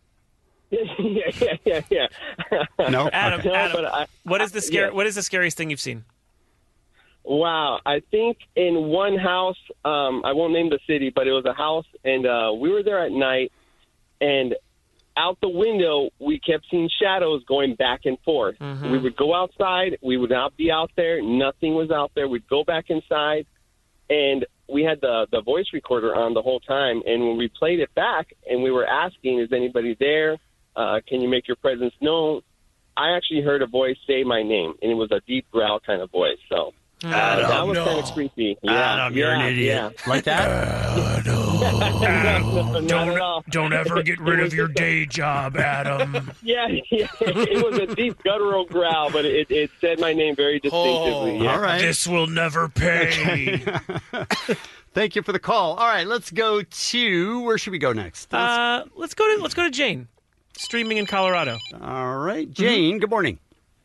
Yeah. No? Adam, what is the yeah. What is the scariest thing you've seen? Wow. I think in one house, I won't name the city, but it was a house, and we were there at night, and out the window, we kept seeing shadows going back and forth. Mm-hmm. We would go outside. We would not be out there. Nothing was out there. We'd go back inside, and we had the voice recorder on the whole time. And when we played it back and we were asking, is anybody there? Can you make your presence known? I actually heard a voice say my name, and it was a deep growl kind of voice. So that was kind of creepy. Yeah, Adam, you're an idiot. Like that? Don't ever get rid of your day job, Adam. Yeah, it was a deep guttural growl, but it said my name very distinctively. Yeah. All right. This will never pay. Thank you for the call. All right, let's go to, where should we go next? Let's go to Jane, streaming in Colorado. All right, Jane. Good morning.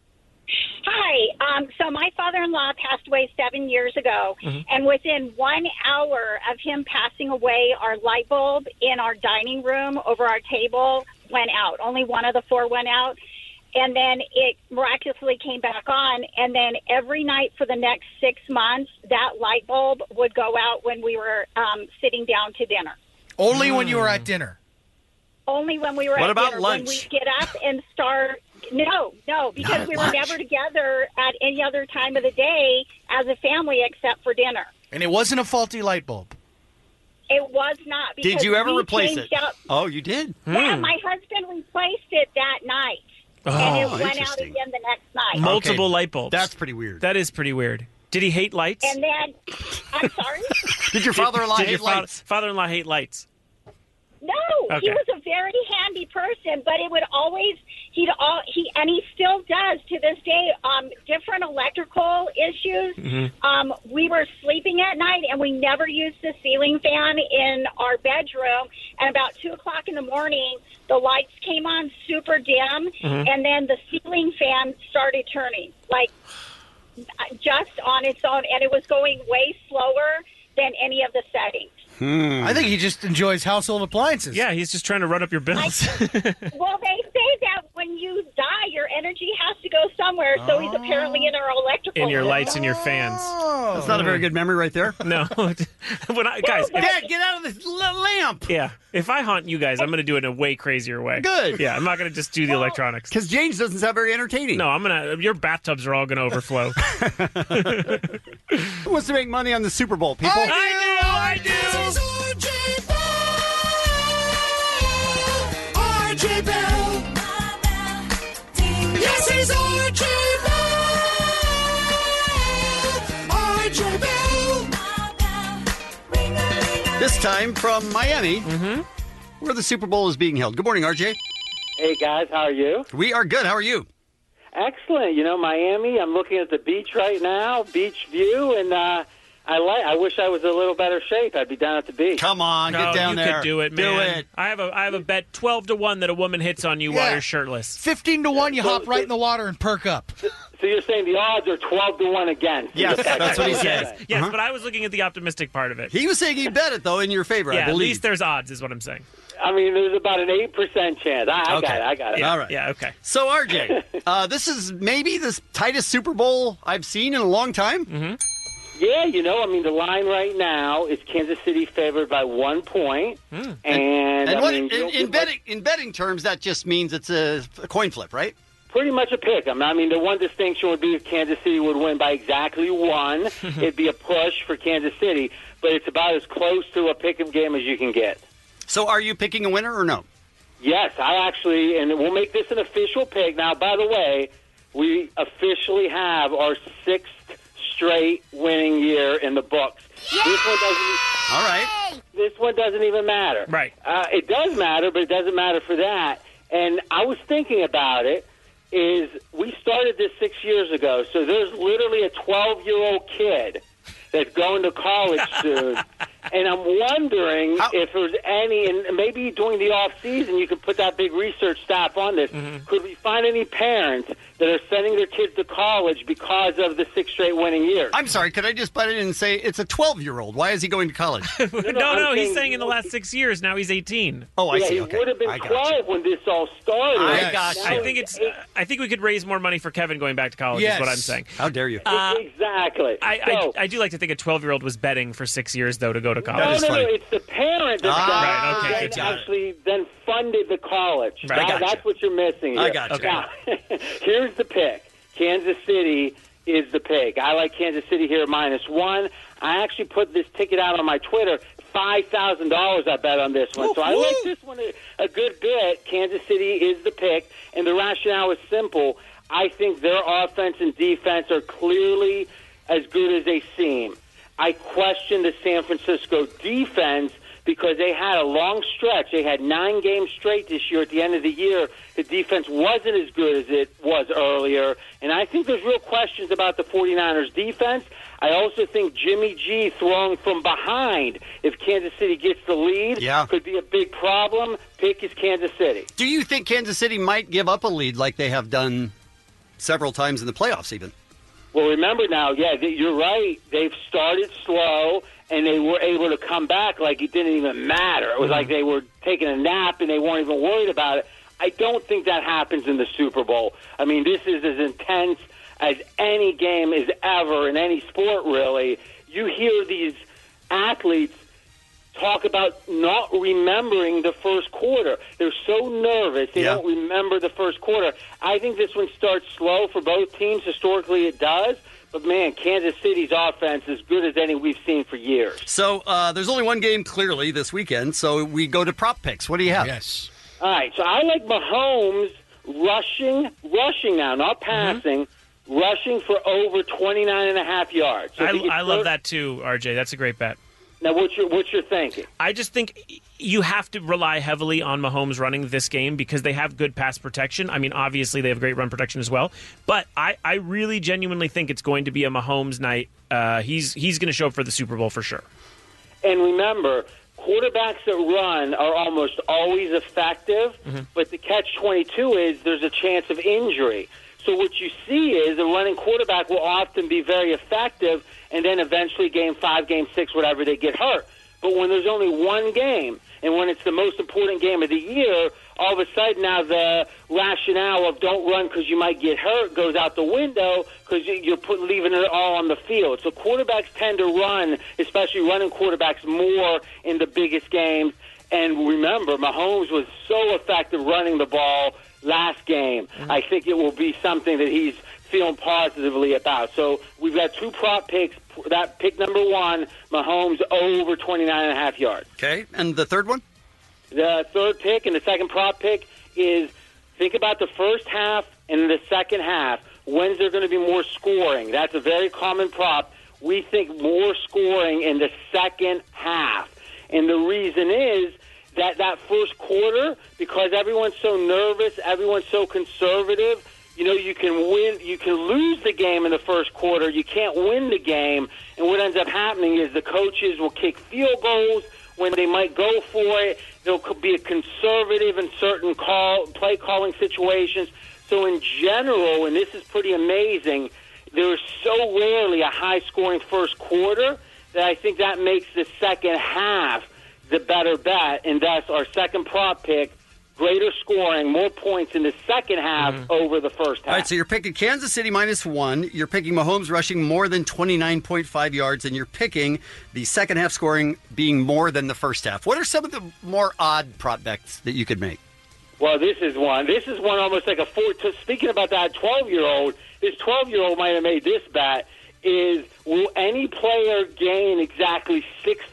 Hi. So my father-in-law passed away 7 years ago, and within 1 hour of him passing away, our light bulb in our dining room over our table went out. Only one of the four went out, and then it miraculously came back on, and then every night for the next 6 months, that light bulb would go out when we were sitting down to dinner. Only when you were at dinner? Only when we were What at about dinner. lunch? When we get up and start... No, because we were never together at any other time of the day as a family except for dinner. And it wasn't a faulty light bulb? It was not. Did because you ever we replace it? changed out- Oh, you did? Yeah, my husband replaced it that night. and it went out interesting. again the next night. Multiple light bulbs. That's pretty weird. That is pretty weird. Did he hate lights? And then, I'm sorry? Did your father-in-law Did hate your lights? Father-in-law hate lights? No, Okay. he was a very handy person, but it would always he still does to this day. Different electrical issues. Mm-hmm. We were sleeping at night, and we never used the ceiling fan in our bedroom. And about 2:00 in the morning, the lights came on super dim, Mhm. and then the ceiling fan started turning like just on its own, and it was going way slower than any of the settings. I think he just enjoys household appliances. Yeah, he's just trying to run up your bills. Well, they say that when you die, your energy has to go somewhere. So he's apparently in our electrical. In your lights and your fans. That's not a very good memory right there. No. Guys, Dad, get out of this lamp. Yeah. If I haunt you guys, I'm going to do it in a way crazier way. Good. Yeah, I'm not going to just do the electronics. Because James doesn't sound very entertaining. No, your bathtubs are all going to overflow. Who wants to make money on the Super Bowl, people? I do. RJ Bell. Yes, he's RJ Bell. RJ Bell. This time from Miami, where the Super Bowl is being held. Good morning, RJ. Hey, guys, how are you? We are good. How are you? Excellent. You know, Miami, I'm looking at the beach right now, beach view, and I wish I was a little better shape. I'd be down at the beach. Come on, get down you there. could do it, man. Do it. I have a bet 12-1 that a woman hits on you while Yeah. you're shirtless. 15-1, you hop right in the water and perk up. So you're saying the odds are 12-1 against? Yes, that's what he said. Yes, yes, but I was looking at the optimistic part of it. He was saying he bet it, though, in your favor, Yeah, I at believe. least there's odds, is what I'm saying. I mean, there's about an 8% chance. I got it. Yeah, All right. Yeah, okay. So, RJ, this is maybe the tightest Super Bowl I've seen in a long time. Mm-hmm. Yeah, you know, I mean, the line right now is Kansas City favored by 1 point. And I what, mean, in betting terms, that just means it's a coin flip, right? pretty much a pick 'em. I mean, the one distinction would be if Kansas City would win by exactly one. It'd be a push for Kansas City, but it's about as close to a pick 'em game as you can get. So are you picking a winner or no? Yes, I actually, and we'll make this an official pick. Now, by the way, we officially have our 6th straight winning year in the books. This one doesn't. All right. This one doesn't even matter. Right. It does matter, but it doesn't matter for that. And I was thinking about it. Is we started this 6 years ago, so there's literally a 12-year-old kid that's going to college soon. And I'm wondering if there's any, and maybe during the off season you could put that big research staff on this. Could we find any parents that are sending their kids to college because of the 6 straight winning years? I'm sorry, could I just butt in and say it's a 12-year-old? Why is he going to college? No, he's saying in the last 6 years. Now he's 18. Oh, I yeah, see. he Okay. would have been 12 when this all started. I think it's. I think we could raise more money for Kevin going back to college. Yes. Is what I'm saying. How dare you? Exactly. I do like to think a 12-year-old was betting for 6 years though to go to college. No, it's the parent that Right, okay, that good job. actually then funded the college. Right. I gotcha. That's what you're missing here. I gotcha. Okay. Now, here's the pick. Kansas City is the pick. I like Kansas City here -1. I actually put this ticket out on my Twitter. $5,000 I bet on this one. So I like this one a good bit. Kansas City is the pick, and the rationale is simple. I think their offense and defense are clearly as good as they seem. I question the San Francisco defense because they had a long stretch. They had 9 games straight this year. At the end of the year, the defense wasn't as good as it was earlier. And I think there's real questions about the 49ers defense. I also think Jimmy G throwing from behind, if Kansas City gets the lead, could be a big problem. Pick is Kansas City. Do you think Kansas City might give up a lead like they have done several times in the playoffs even? Well, remember now, you're right. They've started slow, and they were able to come back like it didn't even matter. It was like they were taking a nap, and they weren't even worried about it. I don't think that happens in the Super Bowl. I mean, this is as intense as any game is ever in any sport, really. You hear these athletes talk about not remembering the first quarter. They're so nervous they don't remember the first quarter. I think this one starts slow for both teams. Historically, it does. But, man, Kansas City's offense is as good as any we've seen for years. So there's only one game, clearly, this weekend, so we go to prop picks. What do you have? Yes. All right, so I like Mahomes rushing now, not passing, rushing for over 29.5 yards. So I love that, too, RJ. That's a great bet. Now, what's your thinking? I just think you have to rely heavily on Mahomes running this game because they have good pass protection. I mean, obviously, they have great run protection as well. But I really genuinely think it's going to be a Mahomes night. He's going to show up for the Super Bowl for sure. And remember, quarterbacks that run are almost always effective, but the catch-22 is there's a chance of injury. So what you see is a running quarterback will often be very effective, and then eventually game 5, game 6, whatever, they get hurt. But when there's only one game, and when it's the most important game of the year, all of a sudden now the rationale of don't run because you might get hurt goes out the window because you're leaving it all on the field. So quarterbacks tend to run, especially running quarterbacks, more in the biggest games. And remember, Mahomes was so effective running the ball last game. I think it will be something that he's feeling positively about. So we've got 2 prop picks. That pick number 1, Mahomes over 29.5 yards. Okay, and the third one? The third pick and the second prop pick is think about the first half and the second half. When's there going to be more scoring? That's a very common prop. We think more scoring in the second half. And the reason is that first quarter, because everyone's so nervous, everyone's so conservative, you can win, you can lose the game in the first quarter. You can't win the game. And what ends up happening is the coaches will kick field goals when they might go for it. They'll be a conservative in certain play calling situations. So in general, and this is pretty amazing, there's so rarely a high-scoring first quarter that I think that makes the second half the better bet, and thus our second prop pick, greater scoring, more points in the second half over the first half. All right, so you're picking Kansas City -1, you're picking Mahomes rushing more than 29.5 yards, and you're picking the second half scoring being more than the first half. What are some of the more odd prop bets that you could make? Well, this is one. This is one almost like a speaking about that 12-year-old, this 12-year-old might have made this bet, is will any player gain exactly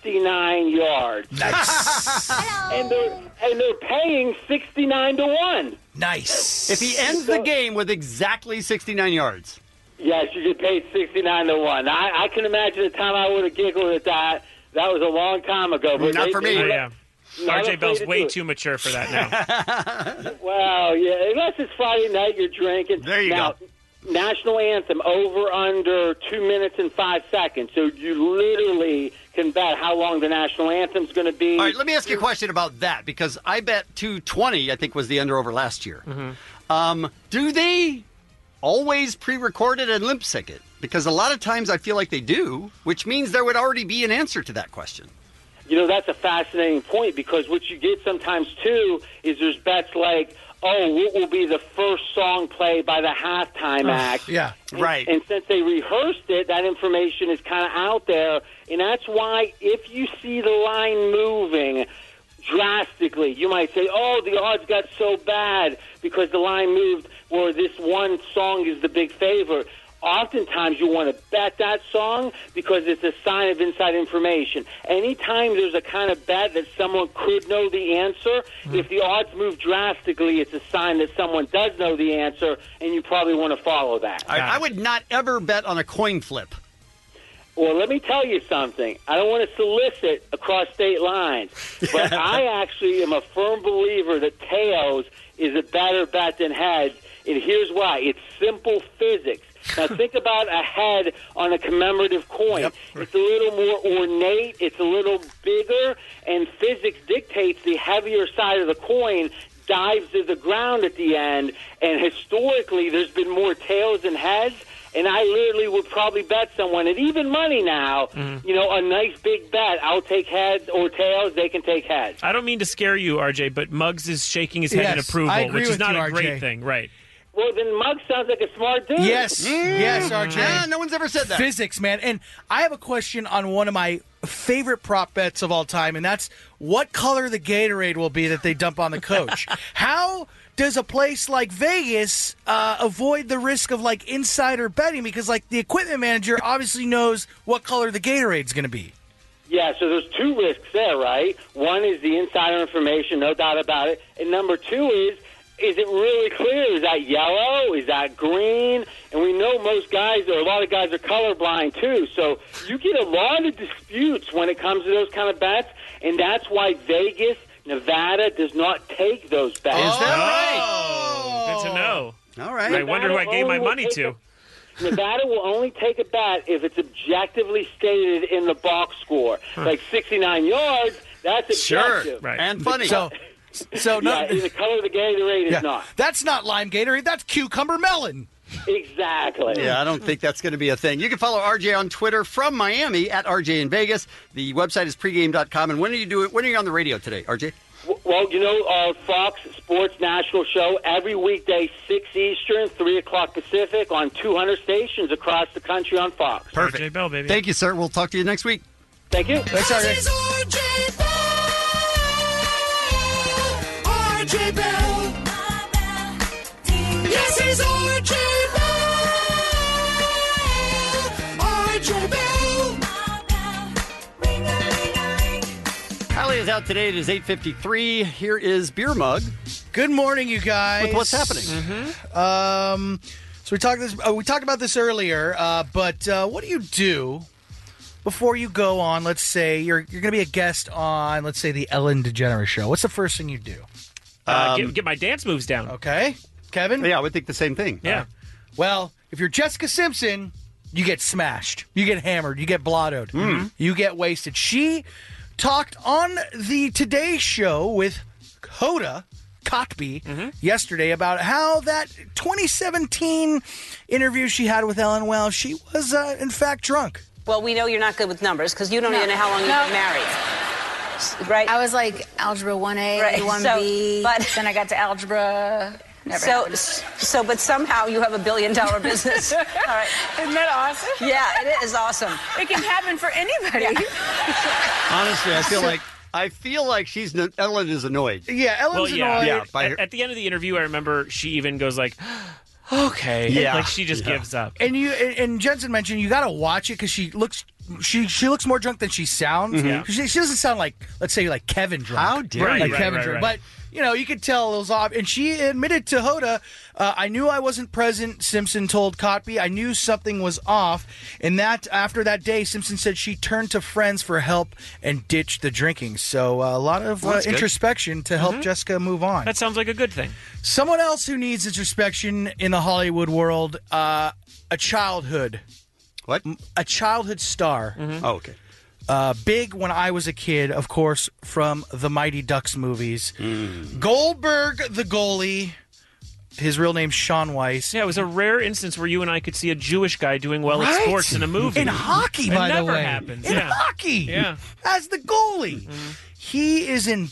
69 yards? Nice. and they're paying 69 to 1. Nice. If he ends the game with exactly 69 yards. Yes, you get paid 69 to 1. I can imagine the time I would have giggled at that. That was a long time ago. But Not for me. Yeah. RJ Bell's way too mature for that now. Well, yeah, unless it's Friday night, you're drinking. There you go. National anthem over under 2 minutes and 5 seconds. So you literally can bet how long the national anthem's going to be. All right, let me ask you a question about that because I bet 220, I think, was the under over last year. Do they always pre-record it and lip sync it? Because a lot of times I feel like they do, which means there would already be an answer to that question. That's a fascinating point because what you get sometimes, too, is there's bets like, what will be the first song played by the halftime act? Yeah, right. And since they rehearsed it, that information is kind of out there. And that's why if you see the line moving drastically, you might say, the odds got so bad because the line moved where this one song is the big favorite. Oftentimes you want to bet that song because it's a sign of inside information. Anytime there's a kind of bet that someone could know the answer, if the odds move drastically, it's a sign that someone does know the answer, and you probably want to follow that. I would not ever bet on a coin flip. Well, let me tell you something. I don't want to solicit across state lines, but I actually am a firm believer that tails is a better bet than heads, and here's why. It's simple physics. Now, think about a head on a commemorative coin. Yep. It's a little more ornate. It's a little bigger. And physics dictates the heavier side of the coin dives to the ground at the end. And historically, there's been more tails than heads. And I literally would probably bet someone at even money now, a nice big bet. I'll take heads or tails. They can take heads. I don't mean to scare you, RJ, but Muggs is shaking his head in approval, which is not a great thing, right? Well, then Muggs sounds like a smart dude. Yes, RJ. No one's ever said that. Physics, man. And I have a question on one of my favorite prop bets of all time, and that's what color the Gatorade will be that they dump on the coach. How does a place like Vegas avoid the risk of like insider betting? Because like the equipment manager obviously knows what color the Gatorade's going to be. Yeah, so there's two risks there, right? One is the insider information, no doubt about it. And number two is it really clear? Is that yellow? Is that green? And we know most guys, or a lot of guys, are colorblind too. So you get a lot of disputes when it comes to those kind of bets, and that's why Vegas, Nevada, does not take those bets. Is that right? Good to know. All right. I wonder who I gave my money to. Nevada will only take a bet if it's objectively stated in the box score. Like 69 yards, that's objective. Sure, right. And funny. So no, the color of the Gatorade is not. That's not lime Gatorade. That's cucumber melon. Exactly. Yeah, I don't think that's going to be a thing. You can follow RJ on Twitter from Miami at RJ in Vegas. The website is pregame.com. And when are you on the radio today, RJ? Well, you know, Fox Sports National Show every weekday, 6 Eastern, 3 o'clock Pacific, on 200 stations across the country on Fox. Perfect. RJ Bell, baby. Thank you, sir. We'll talk to you next week. Thank you. Thanks, RJ. This is RJ Bell. RJ Bell. Yes, he's RJ Bell. RJ Bell. Allie is out today. It is 8:53. Here is Beer Mug. Good morning, you guys. With what's happening? So we talked about this earlier, but what do you do before you go on? Let's say you're going to be a guest on, let's say, the Ellen DeGeneres show. What's the first thing you do? Get my dance moves down. Okay, Kevin. Yeah, I would think the same thing. Yeah. Well, if you're Jessica Simpson, you get smashed, you get hammered, you get blottoed, you get wasted. She talked on the Today Show with Hoda Kotb yesterday about how that 2017 interview she had with Ellen Wells, she was in fact drunk. Well, we know you're not good with numbers because you don't even know how long you've been married. Right? I was like algebra 1A, Right. 1B, but then I got to algebra. Never happened. But somehow you have $1 billion business. All right. Isn't that awesome? Yeah, it is awesome. It can happen for anybody. Honestly, I feel like Ellen is annoyed. Yeah, Ellen's annoyed. Yeah, at the end of the interview, I remember she even goes like, okay. Yeah. Like she just gives up. And Jensen mentioned you got to watch it because she looks more drunk than she sounds. Yeah. She doesn't sound like, let's say, like Kevin drunk. How dare you? Like Kevin drunk. But you know, you could tell it was off. And she admitted to Hoda, I knew I wasn't present, Simpson told Kotb. I knew something was off. And that after that day, Simpson said she turned to friends for help and ditched the drinking. So a lot of introspection to help Jessica move on. That sounds like a good thing. Someone else who needs introspection in the Hollywood world, a childhood. What? A childhood star. Oh, okay. Big when I was a kid, of course, from the Mighty Ducks movies. Goldberg, the goalie. His real name's Sean Weiss. Yeah, it was a rare instance where you and I could see a Jewish guy doing well at sports in a movie. In hockey, by the way. It never happens. In hockey. Yeah. As the goalie. He is in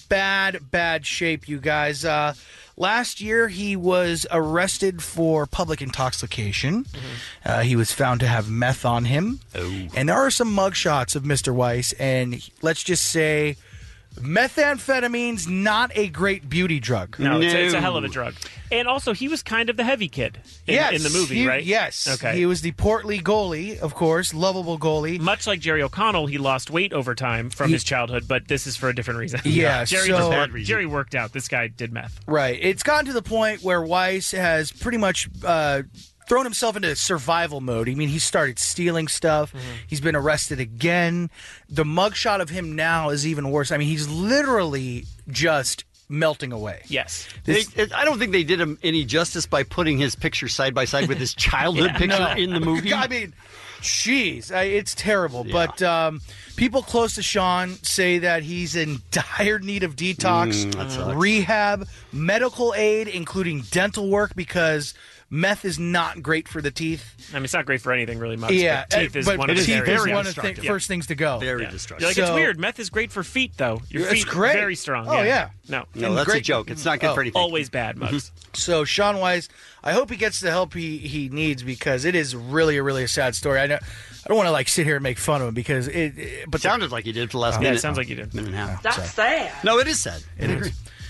bad shape, you guys. Last year, he was arrested for public intoxication. He was found to have meth on him. And there are some mugshots of Mr. Weiss, and let's just say methamphetamine's not a great beauty drug. No, it's a hell of a drug. And also, he was kind of the heavy kid in the movie, right? Yes. Okay. He was the portly goalie, of course, lovable goalie. Much like Jerry O'Connell, he lost weight over time from his childhood, but this is for a different reason. Yeah, Jerry worked out. This guy did meth. Right. It's gotten to the point where Weiss has pretty much thrown himself into survival mode. I mean, he started stealing stuff. He's been arrested again. The mugshot of him now is even worse. I mean, he's literally just melting away. Yes. I don't think they did him any justice by putting his picture side by side with his childhood picture in the movie. I mean, jeez, it's terrible. Yeah. But people close to Sean say that he's in dire need of detox, rehab, medical aid, including dental work, because Meth is not great for the teeth. I mean, it's not great for anything really much. Yeah, but teeth is but one of the teeth areas. is one of the first things to go. Very destructive. You're like, it's weird. Meth is great for feet, though. Your It's feet great. very strong. Oh, yeah. No, that's a joke. It's not good for anything. Always bad, Mugs. So Sean Weiss, I hope he gets the help he needs because it is really a sad story. I don't want to like sit here and make fun of him because but sounded like you did for the last Yeah, minute. it sounds like you did. Minute and a half. That's sad. No, it is sad. It is.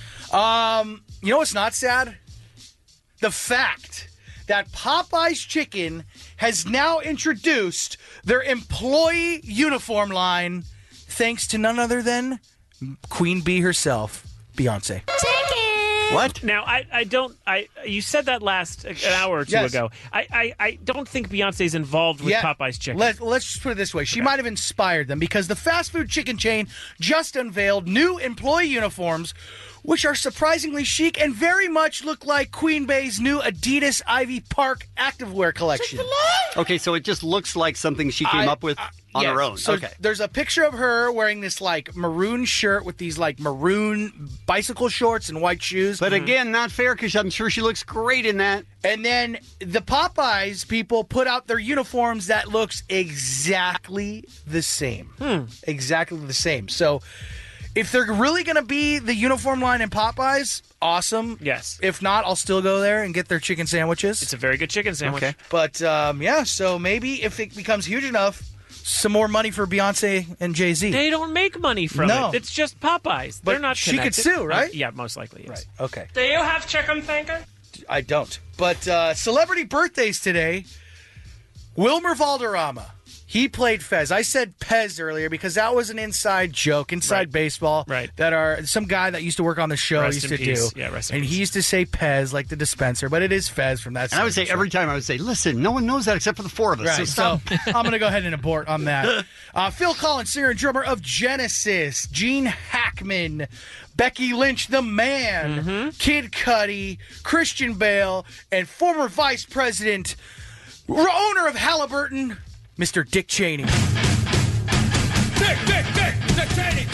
You know what's not sad? The fact that Popeye's Chicken has now introduced their employee uniform line thanks to none other than Queen Bee herself, Beyonce. What? Now, you said that an hour or two ago. I don't think Beyonce's involved with Popeye's Chicken. Let's just put it this way. She might have inspired them because the fast food chicken chain just unveiled new employee uniforms, which are surprisingly chic and very much look like Queen Bee's new Adidas Ivy Park activewear collection. Okay, so it just looks like something she came up with on her own. So okay. There's a picture of her wearing this like maroon shirt with these like maroon bicycle shorts and white shoes. But again, not fair because I'm sure she looks great in that. And then the Popeyes people put out their uniforms that looks exactly the same. Exactly the same. So if they're really going to be the uniform line in Popeyes, awesome. Yes. If not, I'll still go there and get their chicken sandwiches. It's a very good chicken sandwich. Okay. But, so maybe if it becomes huge enough, some more money for Beyonce and Jay-Z. They don't make money from it. It's just Popeyes. But They're not she could connected. sue, right? Yeah, most likely, yes. Right. Okay. Do you have chicken finger? I don't. But celebrity birthdays today. Wilmer Valderrama. He played Fez. I said Pez earlier because that was an inside joke, inside baseball. Right. That some guy that used to work on the show Rest used in to peace. do. Yeah, rest in and peace. he used to say Pez like the dispenser, but it is Fez from that. And I would say every time, listen, no one knows that except for the four of us. Right, So so I'm going to go ahead and abort on that. Phil Collins, singer and drummer of Genesis, Gene Hackman, Becky Lynch, the man, Kid Cudi, Christian Bale, and former vice president, owner of Halliburton, Mr. Dick Cheney. Dick Cheney,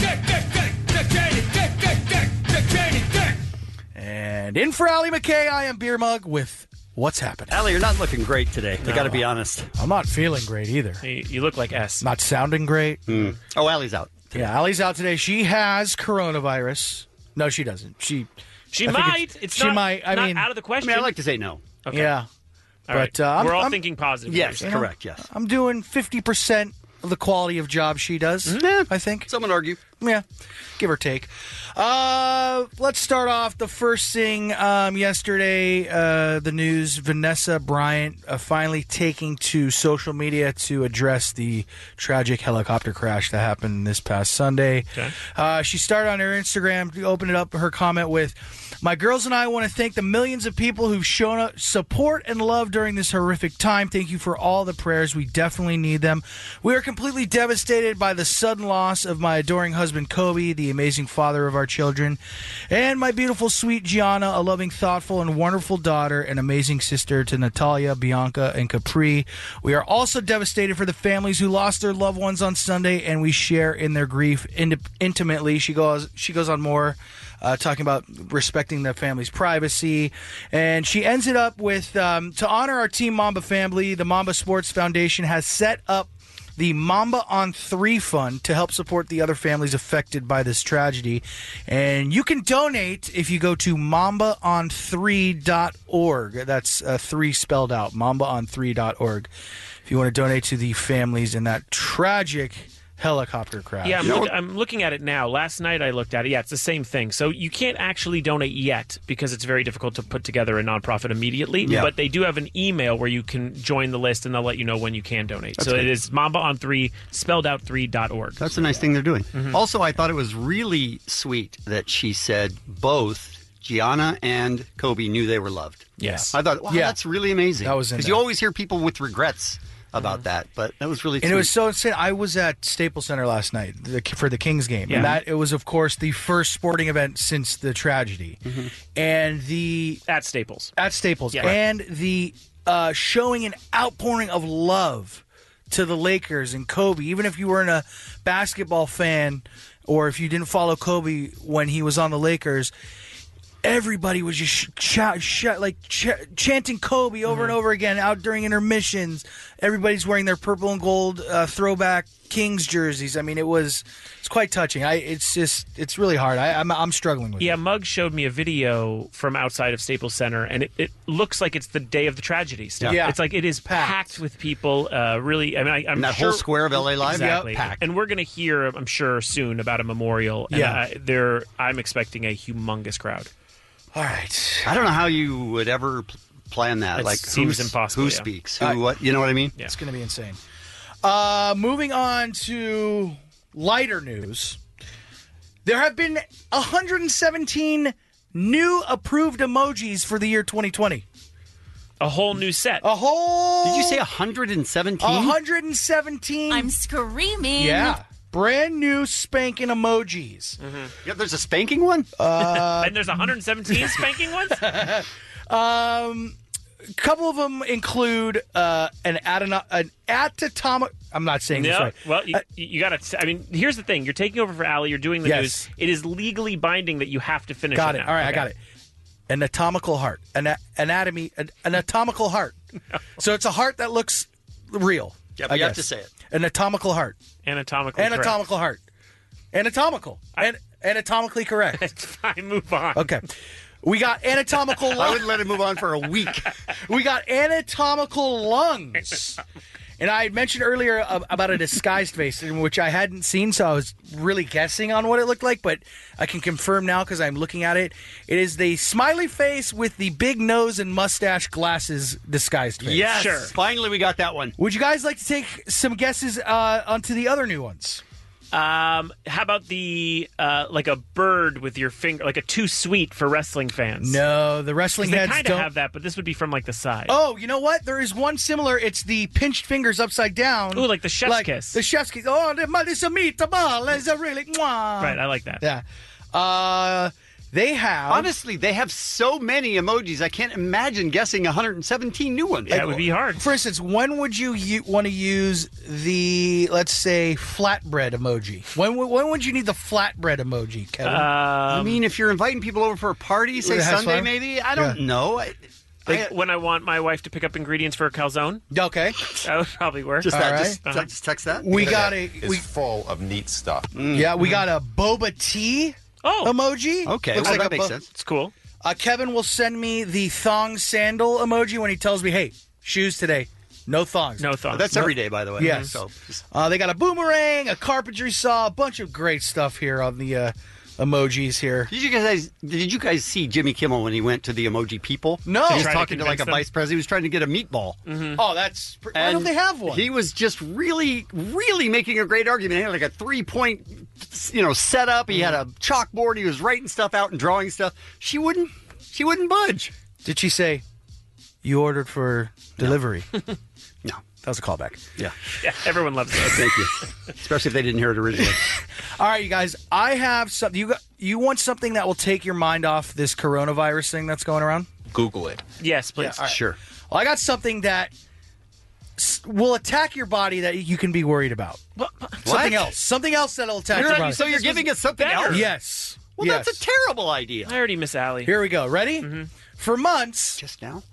Dick Cheney. And in for Allie McKay, I am Beer Mug with What's Happening. Allie, you're not looking great today. I got to be honest. I'm not feeling great either. You look like S. Not sounding great. Oh, Allie's out. Yeah, Allie's out today. She has coronavirus. No, she doesn't. She might. It's she not, might. I not mean, out of the question. I mean, I like to say no. Okay. Yeah. All right. But we're all I'm thinking positive. Yes, here. correct, yes. I'm doing 50% of the quality of job she does, I think. Some would argue. Yeah, give or take. Let's start off the first thing. Yesterday, the news, Vanessa Bryant finally taking to social media to address the tragic helicopter crash that happened this past Sunday. Okay. She started on her Instagram, opened it up, her comment with, "My girls and I want to thank the millions of people who've shown support and love during this horrific time. Thank you for all the prayers. We definitely need them. We are completely devastated by the sudden loss of my adoring husband, Kobe, the amazing father of our children, and my beautiful, sweet Gianna, a loving, thoughtful, and wonderful daughter, an amazing sister to Natalia, Bianca, and Capri. We are also devastated for the families who lost their loved ones on Sunday, and we share in their grief intimately." She goes on more, talking about respecting the family's privacy. And she ends it up with, to honor our Team Mamba family, the Mamba Sports Foundation has set up the Mamba on 3 Fund to help support the other families affected by this tragedy. And you can donate if you go to mambaon3.org. That's 3 spelled out, mambaon3.org. If you want to donate to the families in that tragic helicopter crash. Yeah, I'm looking at it now. Last night I looked at it. Yeah, it's the same thing. So you can't actually donate yet because it's very difficult to put together a nonprofit immediately. Yeah. But they do have an email where you can join the list and they'll let you know when you can donate. That's so good. it is mambaon3, spelled out 3.org. That's a nice thing they're doing. Also, I thought it was really sweet that she said both Gianna and Kobe knew they were loved. Yes. I thought, wow, that's really amazing. That was in because there. you always hear people with regrets about that, but that was really sweet. And it was so insane. I was at Staples Center last night for the Kings game. Yeah. And that it was, of course, the first sporting event since the tragedy. And At Staples. Yeah. And the showing an outpouring of love to the Lakers and Kobe. Even if you weren't a basketball fan or if you didn't follow Kobe when he was on the Lakers, everybody was just chanting Kobe over and over again out during intermissions. Everybody's wearing their purple and gold throwback Kings jerseys. I mean, it's quite touching. It's really hard. I'm struggling with it. Yeah, Mugg showed me a video from outside of Staples Center, and it looks like it's the day of the tragedy still. Yeah. It's like it is packed with people. Really, I mean, I'm that sure, whole square of LA Live, exactly. packed. And we're going to hear, I'm sure, soon about a memorial. And I'm expecting a humongous crowd. All right. I don't know how you would ever plan that. It seems impossible. Who speaks? Who? What? You know what I mean? Yeah. It's going to be insane. Moving on to lighter news. There have been 117 new approved emojis for the year 2020. A whole new set. Did you say 117? 117. I'm screaming. Yeah. Brand new spanking emojis. Mm-hmm. Yeah, there's a spanking one? And there's 117 spanking ones? A couple of them include an atomic. I'm not saying this right. Well, you got to. I mean, here's the thing. You're taking over for Allie. You're doing the news. It is legally binding that you have to finish Got it it. now. All right, I got it. An atomical heart. An atomical heart. No. So it's a heart that looks real. Yeah, but you have to say it. An atomical heart. Anatomically heart. Anatomical. Anatomically correct. It's fine. Move on. Okay. We got anatomical lungs. I wouldn't let it move on for a week. We got anatomical lungs. And I had mentioned earlier about a disguised face, which I hadn't seen, so I was really guessing on what it looked like, but I can confirm now because I'm looking at it. It is the smiley face with the big nose and mustache glasses disguised face. Yes. Sure. Finally, we got that one. Would you guys like to take some guesses onto the other new ones? How about the like a bird with your finger, like a too sweet for wrestling fans? No, the wrestling heads they kind don't of have that, but this would be from like the side. Oh, you know what? There is one similar. It's the pinched fingers upside down. Ooh, like the chef's kiss. The chef's kiss. Oh, it's a meatball. It's a really mwah. Right, I like that. Yeah. They have... Honestly, they have so many emojis, I can't imagine guessing 117 new ones. Yeah, it would be hard. For instance, when would you want to use the, let's say, flatbread emoji? When would you need the flatbread emoji, Kevin? I mean, if you're inviting people over for a party, say Sunday fun? maybe? I don't know. When I want my wife to pick up ingredients for a calzone. Okay. That would probably work. Just that. Right. Just text that. We got It's full of neat stuff. Yeah, we got a boba tea emoji. Okay, Looks well, like that makes sense. It's cool. Kevin will send me the thong sandal emoji when he tells me, hey, shoes today. No thongs. No thongs. That's every day, by the way. Yes. So, they got a boomerang, a carpentry saw, a bunch of great stuff here on the emojis here. Did you guys see Jimmy Kimmel when he went to the Emoji People? No. He was talking to like a vice president. He was trying to get a meatball. Mm-hmm. Oh, that's... Why don't they have one? He was just really, really making a great argument. He had like a 3-point, setup. He had a chalkboard. He was writing stuff out and drawing stuff. She wouldn't budge. Did she say, you ordered for delivery? No. That was a callback. Yeah. Yeah, everyone loves that. Thank you. Especially if they didn't hear it originally. All right, you guys. I have something. You want something that will take your mind off this coronavirus thing that's going around? Google it. Yes, please. Yeah, all right. Sure. Well, I got something that will attack your body that you can be worried about. Something else. Something else that'll attack your body. So you're giving us something else? Yes. Well, yes. that's a terrible idea. I already miss Allie. Here we go. Ready? Mm-hmm. For months. Just now?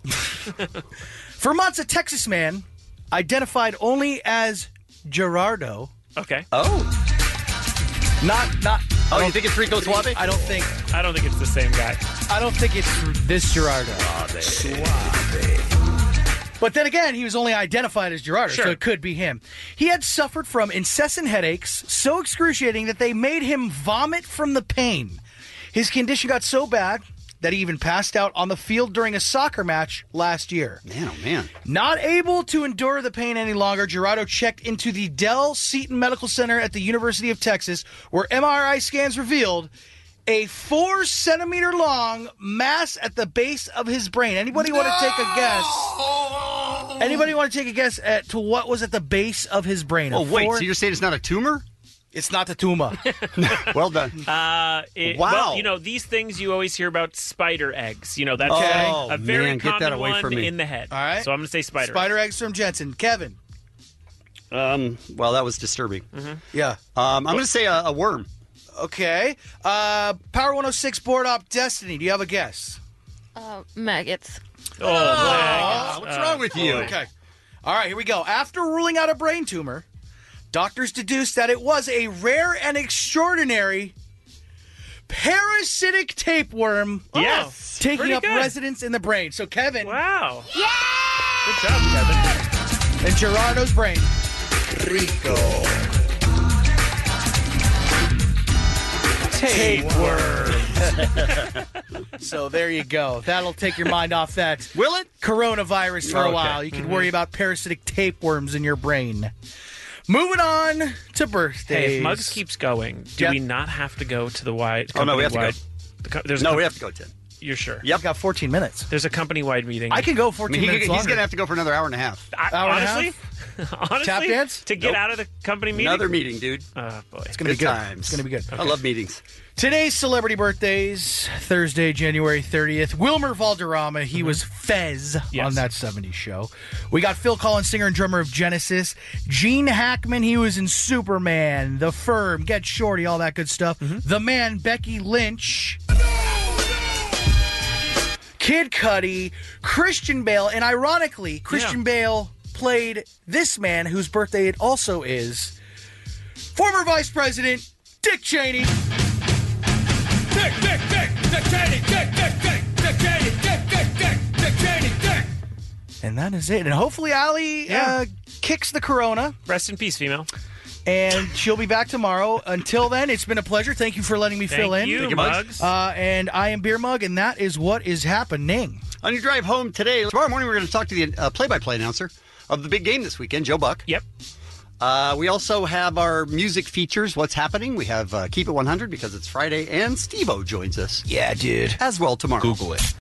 For months, a Texas man identified only as Gerardo. Okay. Oh. Not. Oh, you think it's Rico Suave? I don't think it's the same guy. I don't think it's this Gerardo. But then again, he was only identified as Gerardo, so it could be him. He had suffered from incessant headaches, so excruciating that they made him vomit from the pain. His condition got so bad that he even passed out on the field during a soccer match last year. Man, oh man. Not able to endure the pain any longer, Gerardo checked into the Dell Seton Medical Center at the University of Texas, where MRI scans revealed a 4-centimeter long mass at the base of his brain. Anybody want to take a guess? Anybody want to take a guess to what was at the base of his brain? Oh, wait, so you're saying it's not a tumor? It's not the tumor. Well done. Wow. Well, these things you always hear about spider eggs. That's a very get that away common from one me. in the head. All right. So I'm going to say spider. Spider eggs from Jensen. Kevin. Well, that was disturbing. Yeah. I'm going to say a worm. Okay. Power 106 board op Destiny. Do you have a guess? Maggots. What's wrong with you? Okay. All right, here we go. After ruling out a brain tumor, doctors deduced that it was a rare and extraordinary parasitic tapeworm. Yes. Taking Pretty up good. residence in the brain. So, Kevin. Wow. Yeah! Good job, Kevin. And Gerardo's brain. Rico. Tapeworm. So there you go. That'll take your mind off that. Will it? Coronavirus for a while. You can worry about parasitic tapeworms in your brain. Moving on to birthdays. Hey, if Muggs keeps going, do we not have to go to the wide? Oh, no, we have to go. go. We have to go, Tim. You're sure? Yep. I've got 14 minutes. There's a company-wide meeting. I can go 14 minutes He's longer. going to have to go for another hour and a half. Honestly, Tap dance? to get out of the company meeting? Another meeting, dude. Oh, boy. It's going to be good. Times. It's going to be good. I love meetings. Today's celebrity birthdays, Thursday, January 30th. Wilmer Valderrama, he was Fez on That 70s Show. We got Phil Collins, singer and drummer of Genesis. Gene Hackman, he was in Superman, The Firm, Get Shorty, all that good stuff. The Man, Becky Lynch. Kid Cudi, Christian Bale, and ironically, Christian Bale played this man whose birthday it also is. Former Vice President Dick Cheney. Dick Cheney, Dick Cheney. And that is it. And hopefully Allie kicks the corona. Rest in peace, female. And she'll be back tomorrow. Until then, it's been a pleasure. Thank you for letting me fill in. Thank you, Muggs. And I am Beer Mug, and that is what is happening. On your drive home today, tomorrow morning, we're going to talk to the play-by-play announcer of the big game this weekend, Joe Buck. Yep. We also have our music features, What's Happening. We have Keep It 100 because it's Friday, and Steve-O joins us. Yeah, dude. As well tomorrow. Google it.